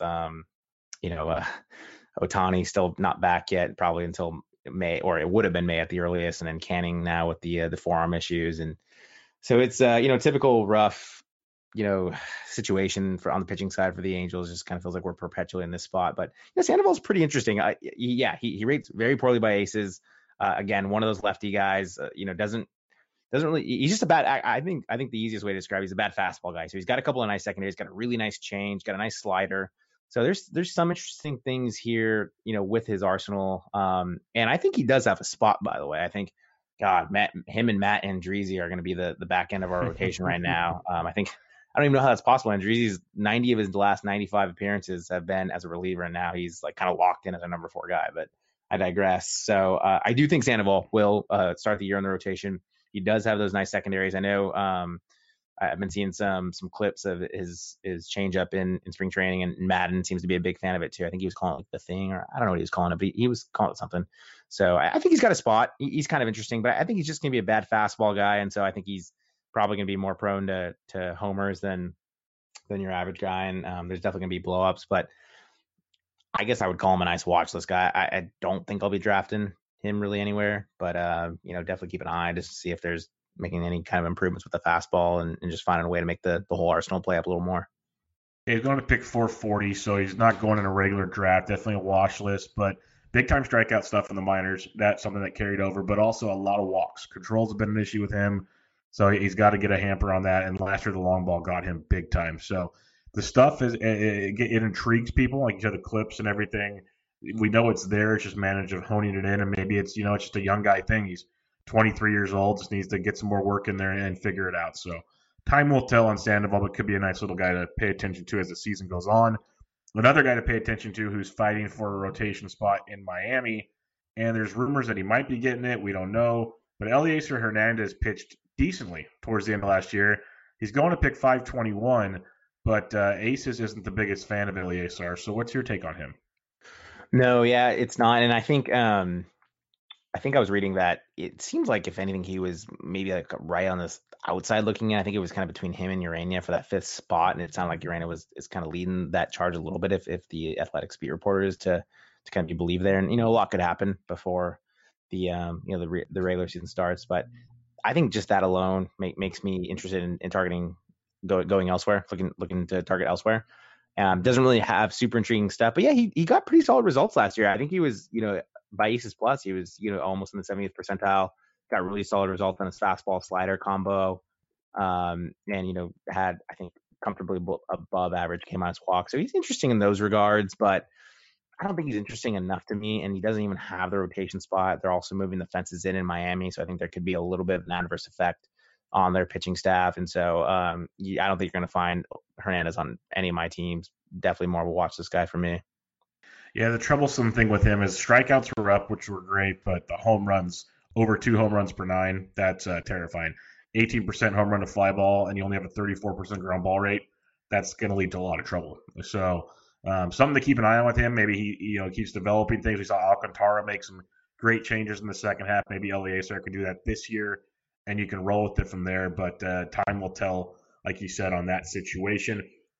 Ohtani still not back yet, probably until May, or it would have been May at the earliest, and then Canning now with the forearm issues. And so it's typical rough situation on the pitching side for the Angels. Just kind of feels like we're perpetually in this spot. But Sandoval's pretty interesting. He rates very poorly by aces. Again, one of those lefty guys. doesn't really. He's just a bad. I think the easiest way to describe he's a bad fastball guy. So he's got a couple of nice secondaries, got a really nice change, got a nice slider. So there's some interesting things here, with his arsenal. And I think he does have a spot, by the way. I think, God, him and Matt Andriese are going to be the back end of our rotation right now. I don't even know how that's possible. Andriese's 90 of his last 95 appearances have been as a reliever, and now he's like kind of locked in as a number 4 guy. But I digress. So I do think Sandoval will start the year in the rotation. He does have those nice secondaries. I know I've been seeing some clips of his changeup in spring training, and Madden seems to be a big fan of it too. I think he was calling it like the thing, or I don't know what he was calling it, but he was calling it something. So I think he's got a spot. He's kind of interesting, but I think he's just going to be a bad fastball guy, and so I think he's probably going to be more prone to homers than your average guy, and there's definitely going to be blow-ups, but I guess I would call him a nice watch list guy. I don't think I'll be drafting him really anywhere, but definitely keep an eye just to see if there's making any kind of improvements with the fastball and just finding a way to make the whole arsenal play up a little more. He's going to pick 440, so he's not going in a regular draft. Definitely a wash list, but big time strikeout stuff in the minors. That's something that carried over, but also a lot of walks. Controls have been an issue with him, so he's got to get a hamper on that. And last year the long ball got him big time. So the stuff it intrigues people, like you said, the clips and everything. We know it's there. It's just managed of honing it in, and maybe it's it's just a young guy thing. He's 23 years old, just needs to get some more work in there and figure it out. So time will tell on Sandoval, but could be a nice little guy to pay attention to as the season goes on. Another guy to pay attention to who's fighting for a rotation spot in Miami, and there's rumors that he might be getting it. We don't know. But Eliezer Hernandez pitched decently towards the end of last year. He's going to pick 521, but Aces isn't the biggest fan of Eliezer. So what's your take on him? No, yeah, it's not. And I think I was reading that it seems like, if anything, he was maybe like right on this outside looking in. I think it was kind of between him and Urania for that 5th spot, and it sounded like Urania is kind of leading that charge a little bit if the Athletics beat reporter is to kind of be believed there. And a lot could happen before the the regular season starts, but I think just that alone makes me interested in targeting going elsewhere, looking to target elsewhere. Doesn't really have super intriguing stuff, but yeah, he got pretty solid results last year. I think he was by Aces Plus, he was almost in the 70th percentile. Got really solid results on his fastball slider combo, and had, I think, comfortably above average K- walk. So he's interesting in those regards, but I don't think he's interesting enough to me, and he doesn't even have the rotation spot. They're also moving the fences in Miami, so I think there could be a little bit of an adverse effect on their pitching staff. And so I don't think you're going to find Hernandez on any of my teams. Definitely more of a watch this guy for me. Yeah, the troublesome thing with him is strikeouts were up, which were great, but the home runs, over 2 home runs per 9, that's terrifying. 18% home run to fly ball, and you only have a 34% ground ball rate. That's going to lead to a lot of trouble. So something to keep an eye on with him. Maybe he keeps developing things. We saw Alcantara make some great changes in the second half. Maybe Eliezer can do that this year, and you can roll with it from there. But time will tell, like you said, on that situation.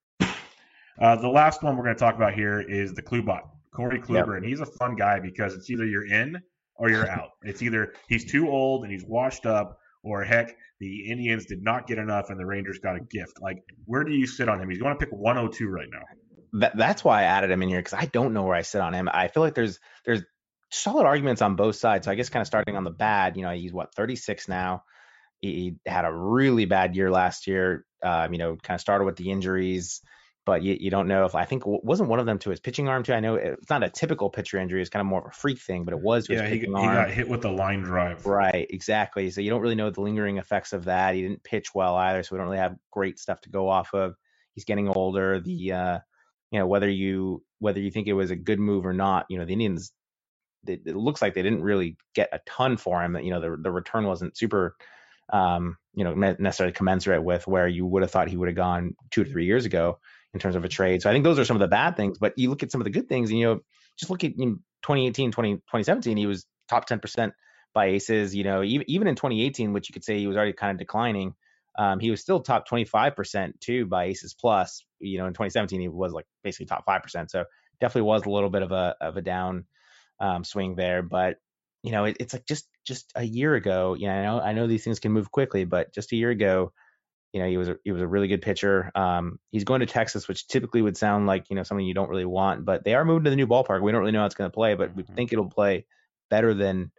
The last one we're going to talk about here is the Klubot, Corey Kluber. Yep. And he's a fun guy because it's either you're in or you're out. It's either he's too old and he's washed up, or heck, the Indians did not get enough and the Rangers got a gift. Like, where do you sit on him? He's going to pick 102 right now. That's why I added him in here, because I don't know where I sit on him. I feel like there's solid arguments on both sides. So I guess kind of starting on the bad, he's 36 now. He had a really bad year last year. Kind of started with the injuries, but you don't know if, I think, wasn't one of them to his pitching arm too. I know it's not a typical pitcher injury. It's kind of more of a freak thing, but it was to his pitching arm. He got hit with the line drive. Right, exactly. So you don't really know the lingering effects of that. He didn't pitch well either, so we don't really have great stuff to go off of. He's getting older. Whether you think it was a good move or not, the Indians, it looks like they didn't really get a ton for him. The return wasn't super, necessarily commensurate with where you would have thought he would have gone 2 to 3 years ago in terms of a trade. So I think those are some of the bad things, but you look at some of the good things, and, just look at 2018, 2017, he was top 10% by Aces, even in 2018, which you could say he was already kind of declining. He was still top 25% too by Aces Plus. In 2017, he was like basically top 5%. So definitely was a little bit of a down swing there, but it's like just a year ago. I know these things can move quickly, but just a year ago, he was a really good pitcher. He's going to Texas, which typically would sound like something you don't really want, but they are moving to the new ballpark. We don't really know how it's going to play, but we think it'll play better than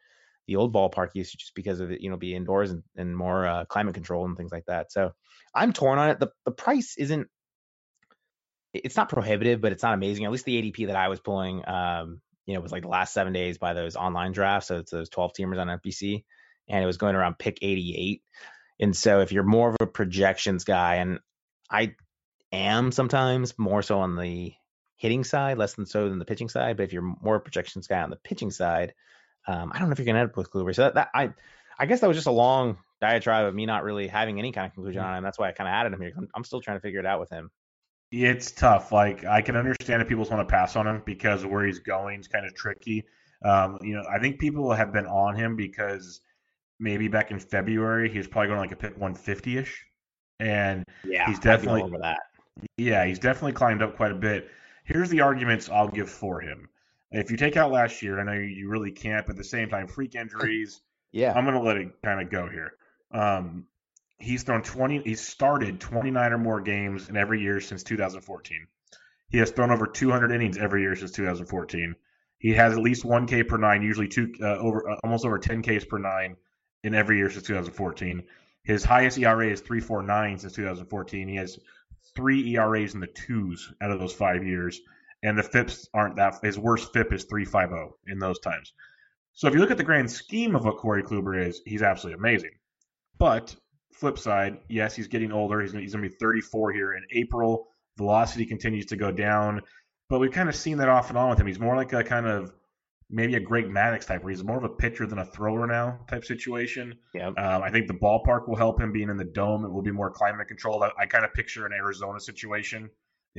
the old ballpark usage just because of it, be indoors and more climate control and things like that. So I'm torn on it. The price it's not prohibitive, but it's not amazing. At least the ADP that I was pulling, was like the last 7 days by those online drafts. So it's those 12 teamers on FBC, and it was going around pick 88. And so if you're more of a projections guy, and I am sometimes more so on the hitting side, less than the pitching side. But if you're more a projections guy on the pitching side, I don't know if you're going to end up with Kluber. So I guess that was just a long diatribe of me not really having any kind of conclusion on him. That's why I kind of added him here. I'm still trying to figure it out with him. It's tough. Like, I can understand if people want to pass on him because of where he's going is kind of tricky. I think people have been on him because maybe back in February he was probably going like a pick 150-ish, and he's definitely over that. Yeah, he's definitely climbed up quite a bit. Here's the arguments I'll give for him. If you take out last year, I know you really can't, but at the same time, freak injuries. I'm going to let it kind of go here. He's started 29 or more games in every year since 2014. He has thrown over 200 innings every year since 2014. He has at least 1 K per 9, usually almost over 10 Ks per 9 in every year since 2014. His highest ERA is 3.49 since 2014. He has 3 ERAs in the 2s out of those 5 years, and the FIPs aren't that. His worst FIP is 3.50 in those times. So if you look at the grand scheme of what Corey Kluber is, he's absolutely amazing. But flip side, yes, he's getting older. He's going to be 34 here in April. Velocity continues to go down, but we've kind of seen that off and on with him. He's more like a kind of maybe a Greg Maddux type, where he's more of a pitcher than a thrower now type situation. I think the ballpark will help him being in the dome. It will be more climate controlled. I kind of picture an Arizona situation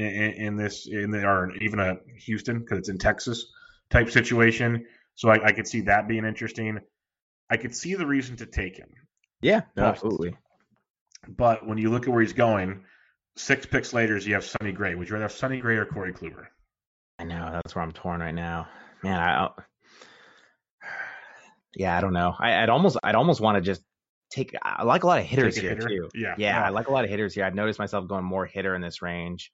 or even a Houston, because it's in Texas type situation. So I could see that being interesting. I could see the reason to take him. Yeah, absolutely. But when you look at where he's going, 6 picks later, you have Sonny Gray. Would you rather have Sonny Gray or Corey Kluber? I know, that's where I'm torn right now. Man, I don't know. I'd almost want to just I like a lot of hitters here too. Yeah, I like a lot of hitters here. I've noticed myself going more hitter in this range.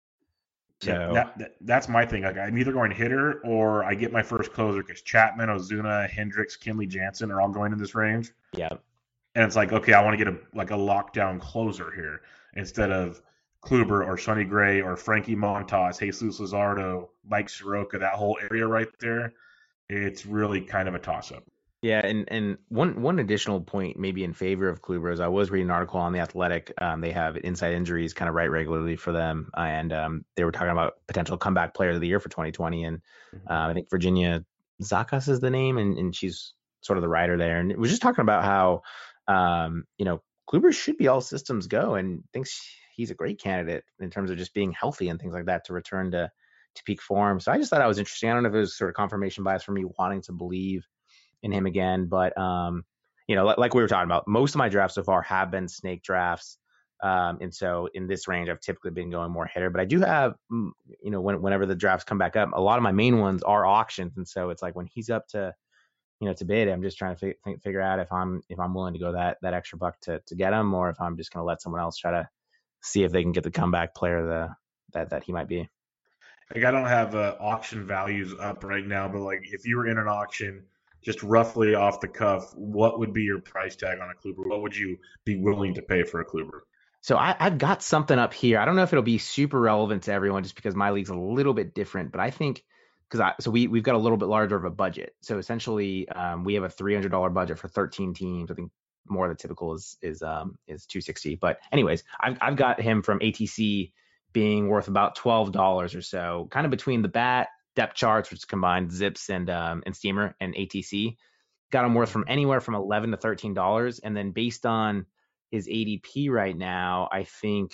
So that's my thing. Like, I'm either going hitter or I get my first closer, because Chapman, Ozuna, Hendricks, Kenley Jansen are all going in this range. Yeah. And it's like, okay, I want to get a lockdown closer here instead of Kluber or Sonny Gray or Frankie Montas, Jesus Luzardo, Mike Soroka, that whole area right there. It's really kind of a toss-up. Yeah, and one additional point maybe in favor of Kluber is I was reading an article on The Athletic. They have inside injuries kind of write regularly for them, and they were talking about potential comeback player of the year for 2020. And I think Virginia Zakas is the name, and she's sort of the writer there. And it was just talking about how, Kluber should be all systems go, and thinks he's a great candidate in terms of just being healthy and things like that to return to peak form. So I just thought that was interesting. I don't know if it was sort of confirmation bias for me wanting to believe in him again, but like we were talking about, most of my drafts so far have been snake drafts, and so in this range I've typically been going more hitter, but I do have whenever the drafts come back up, a lot of my main ones are auctions, and so it's like when he's up to bid, I'm just trying to figure out if I'm willing to go that extra buck to get him, or if I'm just going to let someone else try to see if they can get the comeback player that he might be. Like, I don't have auction values up right now, but like if you were in an auction, just roughly off the cuff, what would be your price tag on a Kluber? What would you be willing to pay for a Kluber? So I've got something up here. I don't know if it'll be super relevant to everyone just because my league's a little bit different, but I think we've got a little bit larger of a budget. So essentially, we have a $300 budget for 13 teams. I think more of the typical is 260. But anyways, I've got him from ATC being worth about $12 or so, kind of between the bat depth charts, which combined Zips and Steamer and ATC. Got him worth from anywhere from $11 to $13, and then based on his ADP right now, I think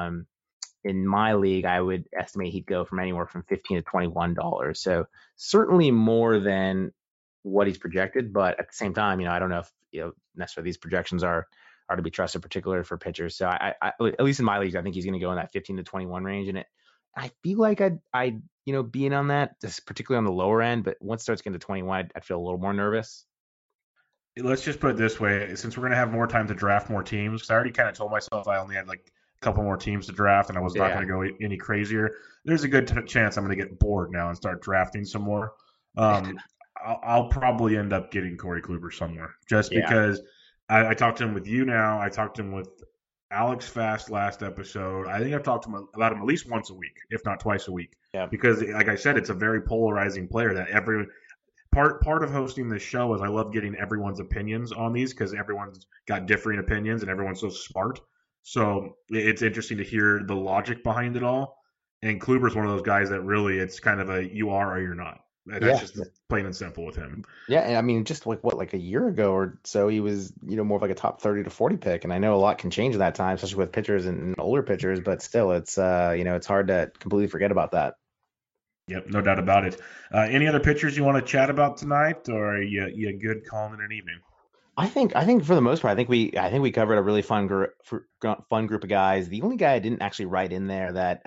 in my league I would estimate he'd go from anywhere from $15 to $21. So certainly more than what he's projected, but at the same time, I don't know if necessarily these projections are to be trusted, particularly for pitchers. So I at least in my league, I think he's going to go in that 15 to 21 range, and I feel like I'd be in on that, just particularly on the lower end. But once it starts getting to 21, I'd feel a little more nervous. Let's just put it this way. Since we're going to have more time to draft more teams, because I already kind of told myself I only had like a couple more teams to draft, and I was not going to go any crazier. There's a good chance I'm going to get bored now and start drafting some more. I'll probably end up getting Corey Kluber somewhere just Yeah. because I talked to him with you now. I talked to him with Alex Fast last episode. I think I've talked to him about him at least once a week, if not twice a week. Yeah. Because, like I said, it's a very polarizing player that part of hosting this show is I love getting everyone's opinions on these because everyone's got differing opinions and everyone's so smart. So it's interesting to hear the logic behind it all. And Kluber's one of those guys that really it's kind of a you are or you're not. That's just plain and simple with him. Yeah, and I mean, just like a year ago or so, he was more of like a top 30 to 40 pick, and I know a lot can change in that time, especially with pitchers and older pitchers. But still, it's it's hard to completely forget about that. Yep, no doubt about it. Any other pitchers you want to chat about tonight, or are you good calling it an evening? I think for the most part, I think we covered a really fun group of guys. The only guy I didn't actually write in there that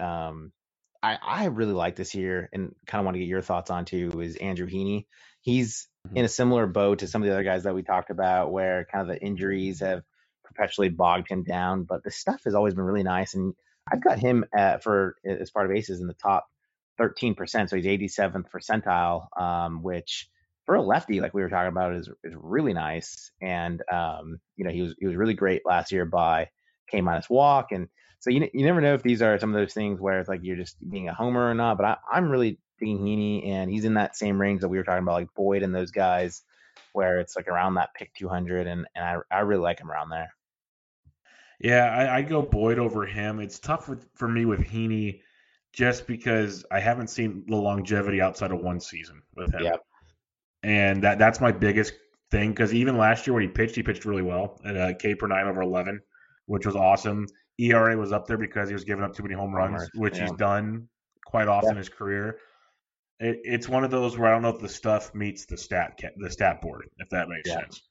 I really like this year and kind of want to get your thoughts on too is Andrew Heaney. He's in a similar boat to some of the other guys that we talked about where kind of the injuries have perpetually bogged him down, but the stuff has always been really nice. And I've got him for as part of aces in the top 13%. So he's 87th percentile, which for a lefty, like we were talking about, is really nice. And, he was really great last year by K- walk. And so you never know if these are some of those things where it's like you're just being a homer or not. But I'm really digging Heaney, and he's in that same range that we were talking about, like Boyd and those guys, where it's like around that pick 200, and I really like him around there. Yeah, I go Boyd over him. It's tough for me with Heaney just because I haven't seen the longevity outside of one season with him. Yep. And that's my biggest thing because even last year when he pitched really well at K/9 over 11, which was awesome. ERA was up there because he was giving up too many home runs, which he's done quite often in his career. It's one of those where I don't know if the stuff meets the stat board, if that makes sense.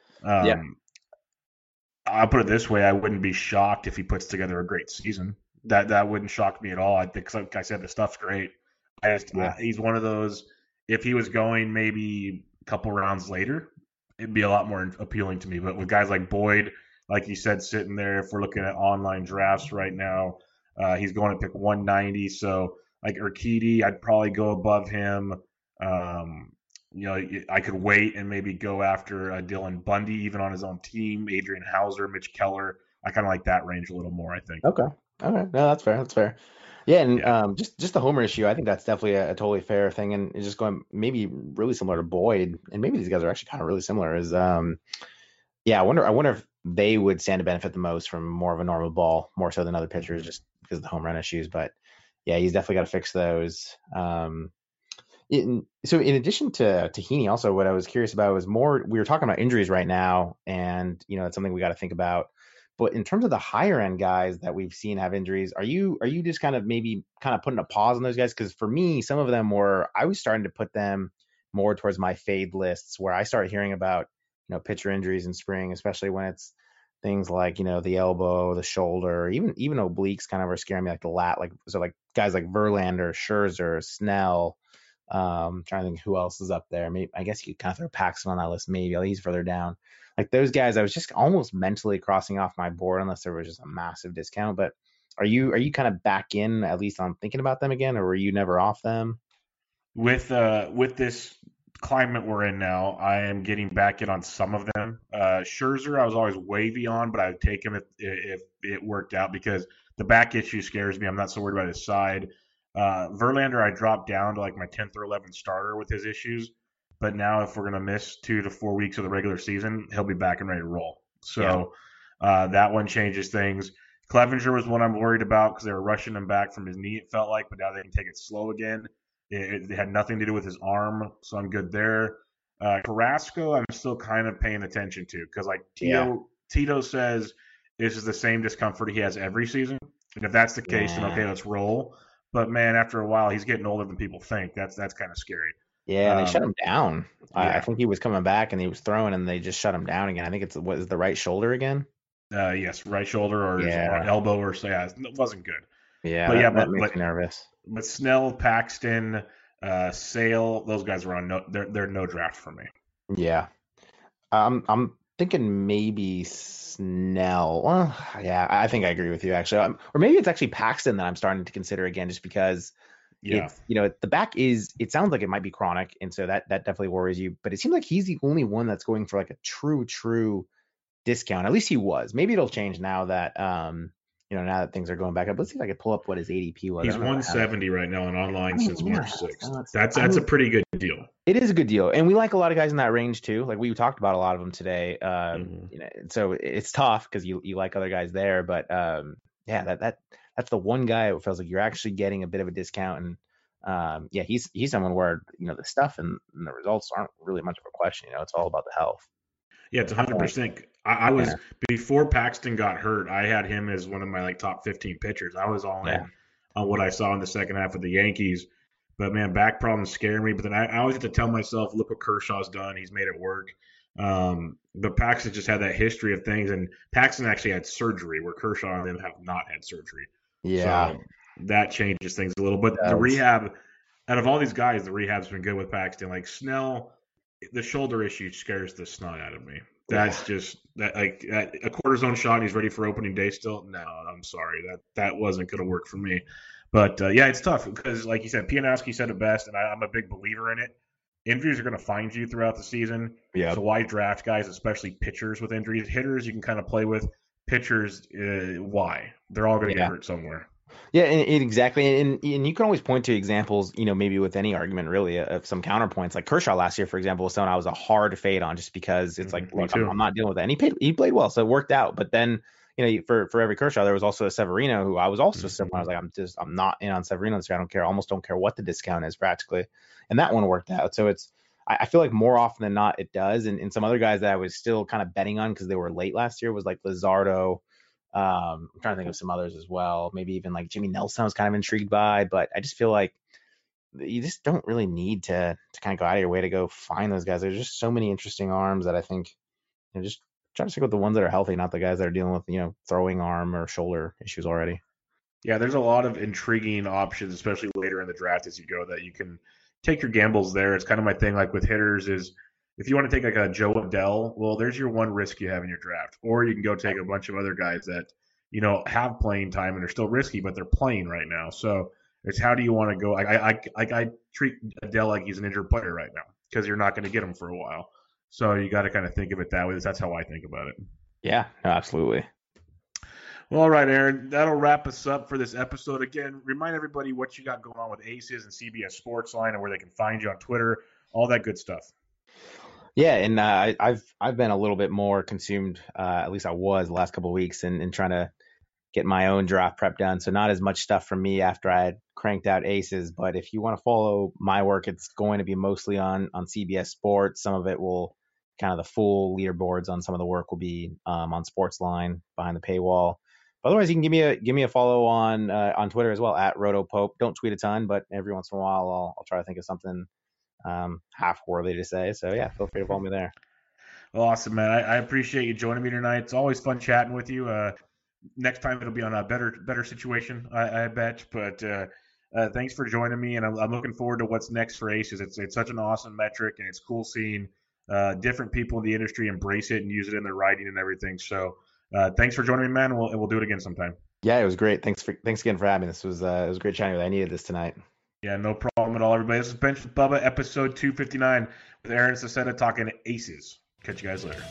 I'll put it this way: I wouldn't be shocked if he puts together a great season. That wouldn't shock me at all. I think, like I said, the stuff's great. He's one of those. If he was going maybe a couple rounds later, it'd be a lot more appealing to me. But with guys like Boyd, like you said, sitting there, if we're looking at online drafts right now, he's going to pick 190. So like Urquidy, I'd probably go above him. I could wait and maybe go after Dylan Bundy, even on his own team, Adrian Hauser, Mitch Keller. I kind of like that range a little more, I think. Okay. No, that's fair. Yeah, and just the homer issue, I think that's definitely a totally fair thing, and it's just going maybe really similar to Boyd, and maybe these guys are actually kind of really similar. I wonder if they would stand to benefit the most from more of a normal ball, more so than other pitchers, just because of the home run issues. But yeah, he's definitely got to fix those. So in addition to Heaney, also what I was curious about was more, we were talking about injuries right now, and it's something we got to think about. But in terms of the higher end guys that we've seen have injuries, are you just kind of putting a pause on those guys? Because for me, some of them I was starting to put them more towards my fade lists, where I started hearing about pitcher injuries in spring, especially when it's things like the elbow, the shoulder, even obliques kind of are scaring me, like the lat, like guys like Verlander, Scherzer, Snell. Trying to think who else is up there. Maybe I guess you could kind of throw Paxton on that list. Maybe he's further down. Like those guys, I was just almost mentally crossing off my board unless there was just a massive discount. But are you kind of back in at least on thinking about them again, or were you never off them? With this climate we're in now, I am getting back in on some of them. Scherzer, I was always wavy on, but I would take him if it worked out because the back issue scares me. I'm not so worried about his side. Verlander, I dropped down to like my 10th or 11th starter with his issues. But now if we're going to miss 2 to 4 weeks of the regular season, he'll be back and ready to roll. So that one changes things. Clevenger was one I'm worried about because they were rushing him back from his knee, it felt like, but now they can take it slow again. It had nothing to do with his arm, so I'm good there. Carrasco, I'm still kind of paying attention to because like Tito says this is the same discomfort he has every season. And if that's the case, then okay, let's roll. But man, after a while, he's getting older than people think. That's kind of scary. Yeah, they shut him down. I think he was coming back and he was throwing, and they just shut him down again. I think what is the right shoulder again? Yes, right shoulder or elbow or so. Yeah, it wasn't good. Yeah, but that makes me nervous. But Snell, Paxton, Sale, those guys are on they're no draft for me. Yeah, I'm thinking maybe Snell. Well, yeah, I think I agree with you actually, or maybe it's actually Paxton that I'm starting to consider again, just because Yeah. The back it sounds like it might be chronic. And so that definitely worries you, but it seems like he's the only one that's going for like a true discount. At least he was. Maybe it'll change now that, now that things are going back up. Let's see if I can pull up what his ADP was. He's 170 right now and online since March 6th. That's a pretty good deal. It is a good deal. And we like a lot of guys in that range too. Like we talked about a lot of them today. So it's tough because you like other guys there, but that's the one guy who feels like you're actually getting a bit of a discount. And he's someone where, the stuff and the results aren't really much of a question. It's all about the health. Yeah, it's 100%. I was before Paxton got hurt, I had him as one of my top 15 pitchers. I was all in on what I saw in the second half of the Yankees. But man, back problems scare me. But then I always have to tell myself, look what Kershaw's done. He's made it work. But Paxton just had that history of things, and Paxton actually had surgery where Kershaw and them have not had surgery. Yeah, so that changes things a little. But the rehab, out of all these guys, the rehab's been good with Paxton. Like Snell, the shoulder issue scares the snot out of me. That's just that a cortisone shot and he's ready for opening day still. No, I'm sorry. That wasn't going to work for me. But it's tough because, like you said, Pianowski said it best, and I'm a big believer in it. Injuries are going to find you throughout the season. Yeah. So why draft guys, especially pitchers with injuries? Hitters you can kind of play with. Pitchers, why? They're all going to get hurt somewhere. Yeah, exactly. And you can always point to examples, maybe with any argument really of some counterpoints. Like Kershaw last year, for example, was someone I was a hard fade on just because it's like, look, I'm not dealing with that. And he played well, so it worked out. But then, for every Kershaw, there was also a Severino who I was also similar. I was like, I'm not in on Severino this year. I don't care. I almost don't care what the discount is practically. And that one worked out. So I feel like more often than not it does. And some other guys that I was still kind of betting on because they were late last year was like Luzardo. I'm trying to think of some others as well. Maybe even like Jimmy Nelson I was kind of intrigued by, but I just feel like you just don't really need to kind of go out of your way to go find those guys. There's just so many interesting arms that I think just try to stick with the ones that are healthy, not the guys that are dealing with, throwing arm or shoulder issues already. Yeah, there's a lot of intriguing options, especially later in the draft as you go, that you can take your gambles there. It's kind of my thing, like with hitters is, if you want to take like a Joe Adell, well, there's your one risk you have in your draft. Or you can go take a bunch of other guys that, have playing time and are still risky, but they're playing right now. So it's how do you want to go? I treat Adell like he's an injured player right now because you're not going to get him for a while. So you got to kind of think of it that way. That's how I think about it. Yeah, no, absolutely. Well, all right, Aaron, that'll wrap us up for this episode. Again, remind everybody what you got going on with Aces and CBS Sportsline and where they can find you on Twitter, all that good stuff. Yeah, and I've been a little bit more consumed, at least I was the last couple of weeks, in trying to get my own draft prep done. So not as much stuff from me after I had cranked out Aces. But if you want to follow my work, it's going to be mostly on CBS Sports. Some of it will kind of the full leaderboards on some of the work will be on Sportsline behind the paywall. But otherwise, you can give me a follow on Twitter as well at RotoPope. Don't tweet a ton, but every once in a while I'll try to think of something half worthy to say. So yeah, feel free to follow me there. Well, awesome, man. I appreciate you joining me tonight. It's always fun chatting with you. Next time it'll be on a better situation, I bet. But thanks for joining me, and I'm looking forward to what's next for Aces. It's such an awesome metric, and it's cool seeing different people in the industry embrace it and use it in their writing and everything. So thanks for joining me, man. We'll do it again sometime. Yeah, it was great. Thanks again for having me. It was great chatting with you. I needed this tonight. Yeah, no problem at all, everybody. This is Bench with Bubba, episode 259 with Aaron Sacetta talking Aces. Catch you guys later.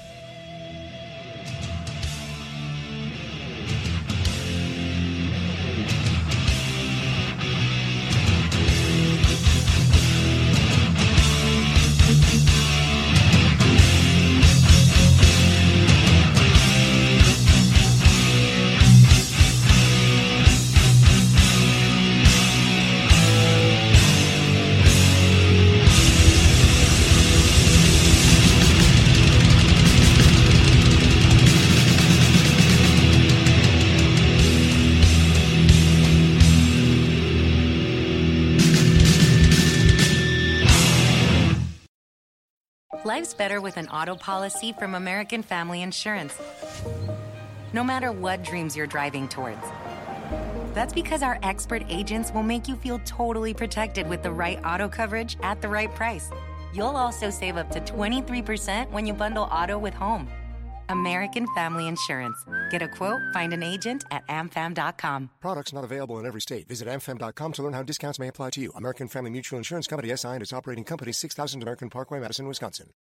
Life's better with an auto policy from American Family Insurance. No matter what dreams you're driving towards. That's because our expert agents will make you feel totally protected with the right auto coverage at the right price. You'll also save up to 23% when you bundle auto with home. American Family Insurance. Get a quote, find an agent at amfam.com. Products not available in every state. Visit amfam.com to learn how discounts may apply to you. American Family Mutual Insurance Company, SI, and its operating company, 6000 American Parkway, Madison, Wisconsin.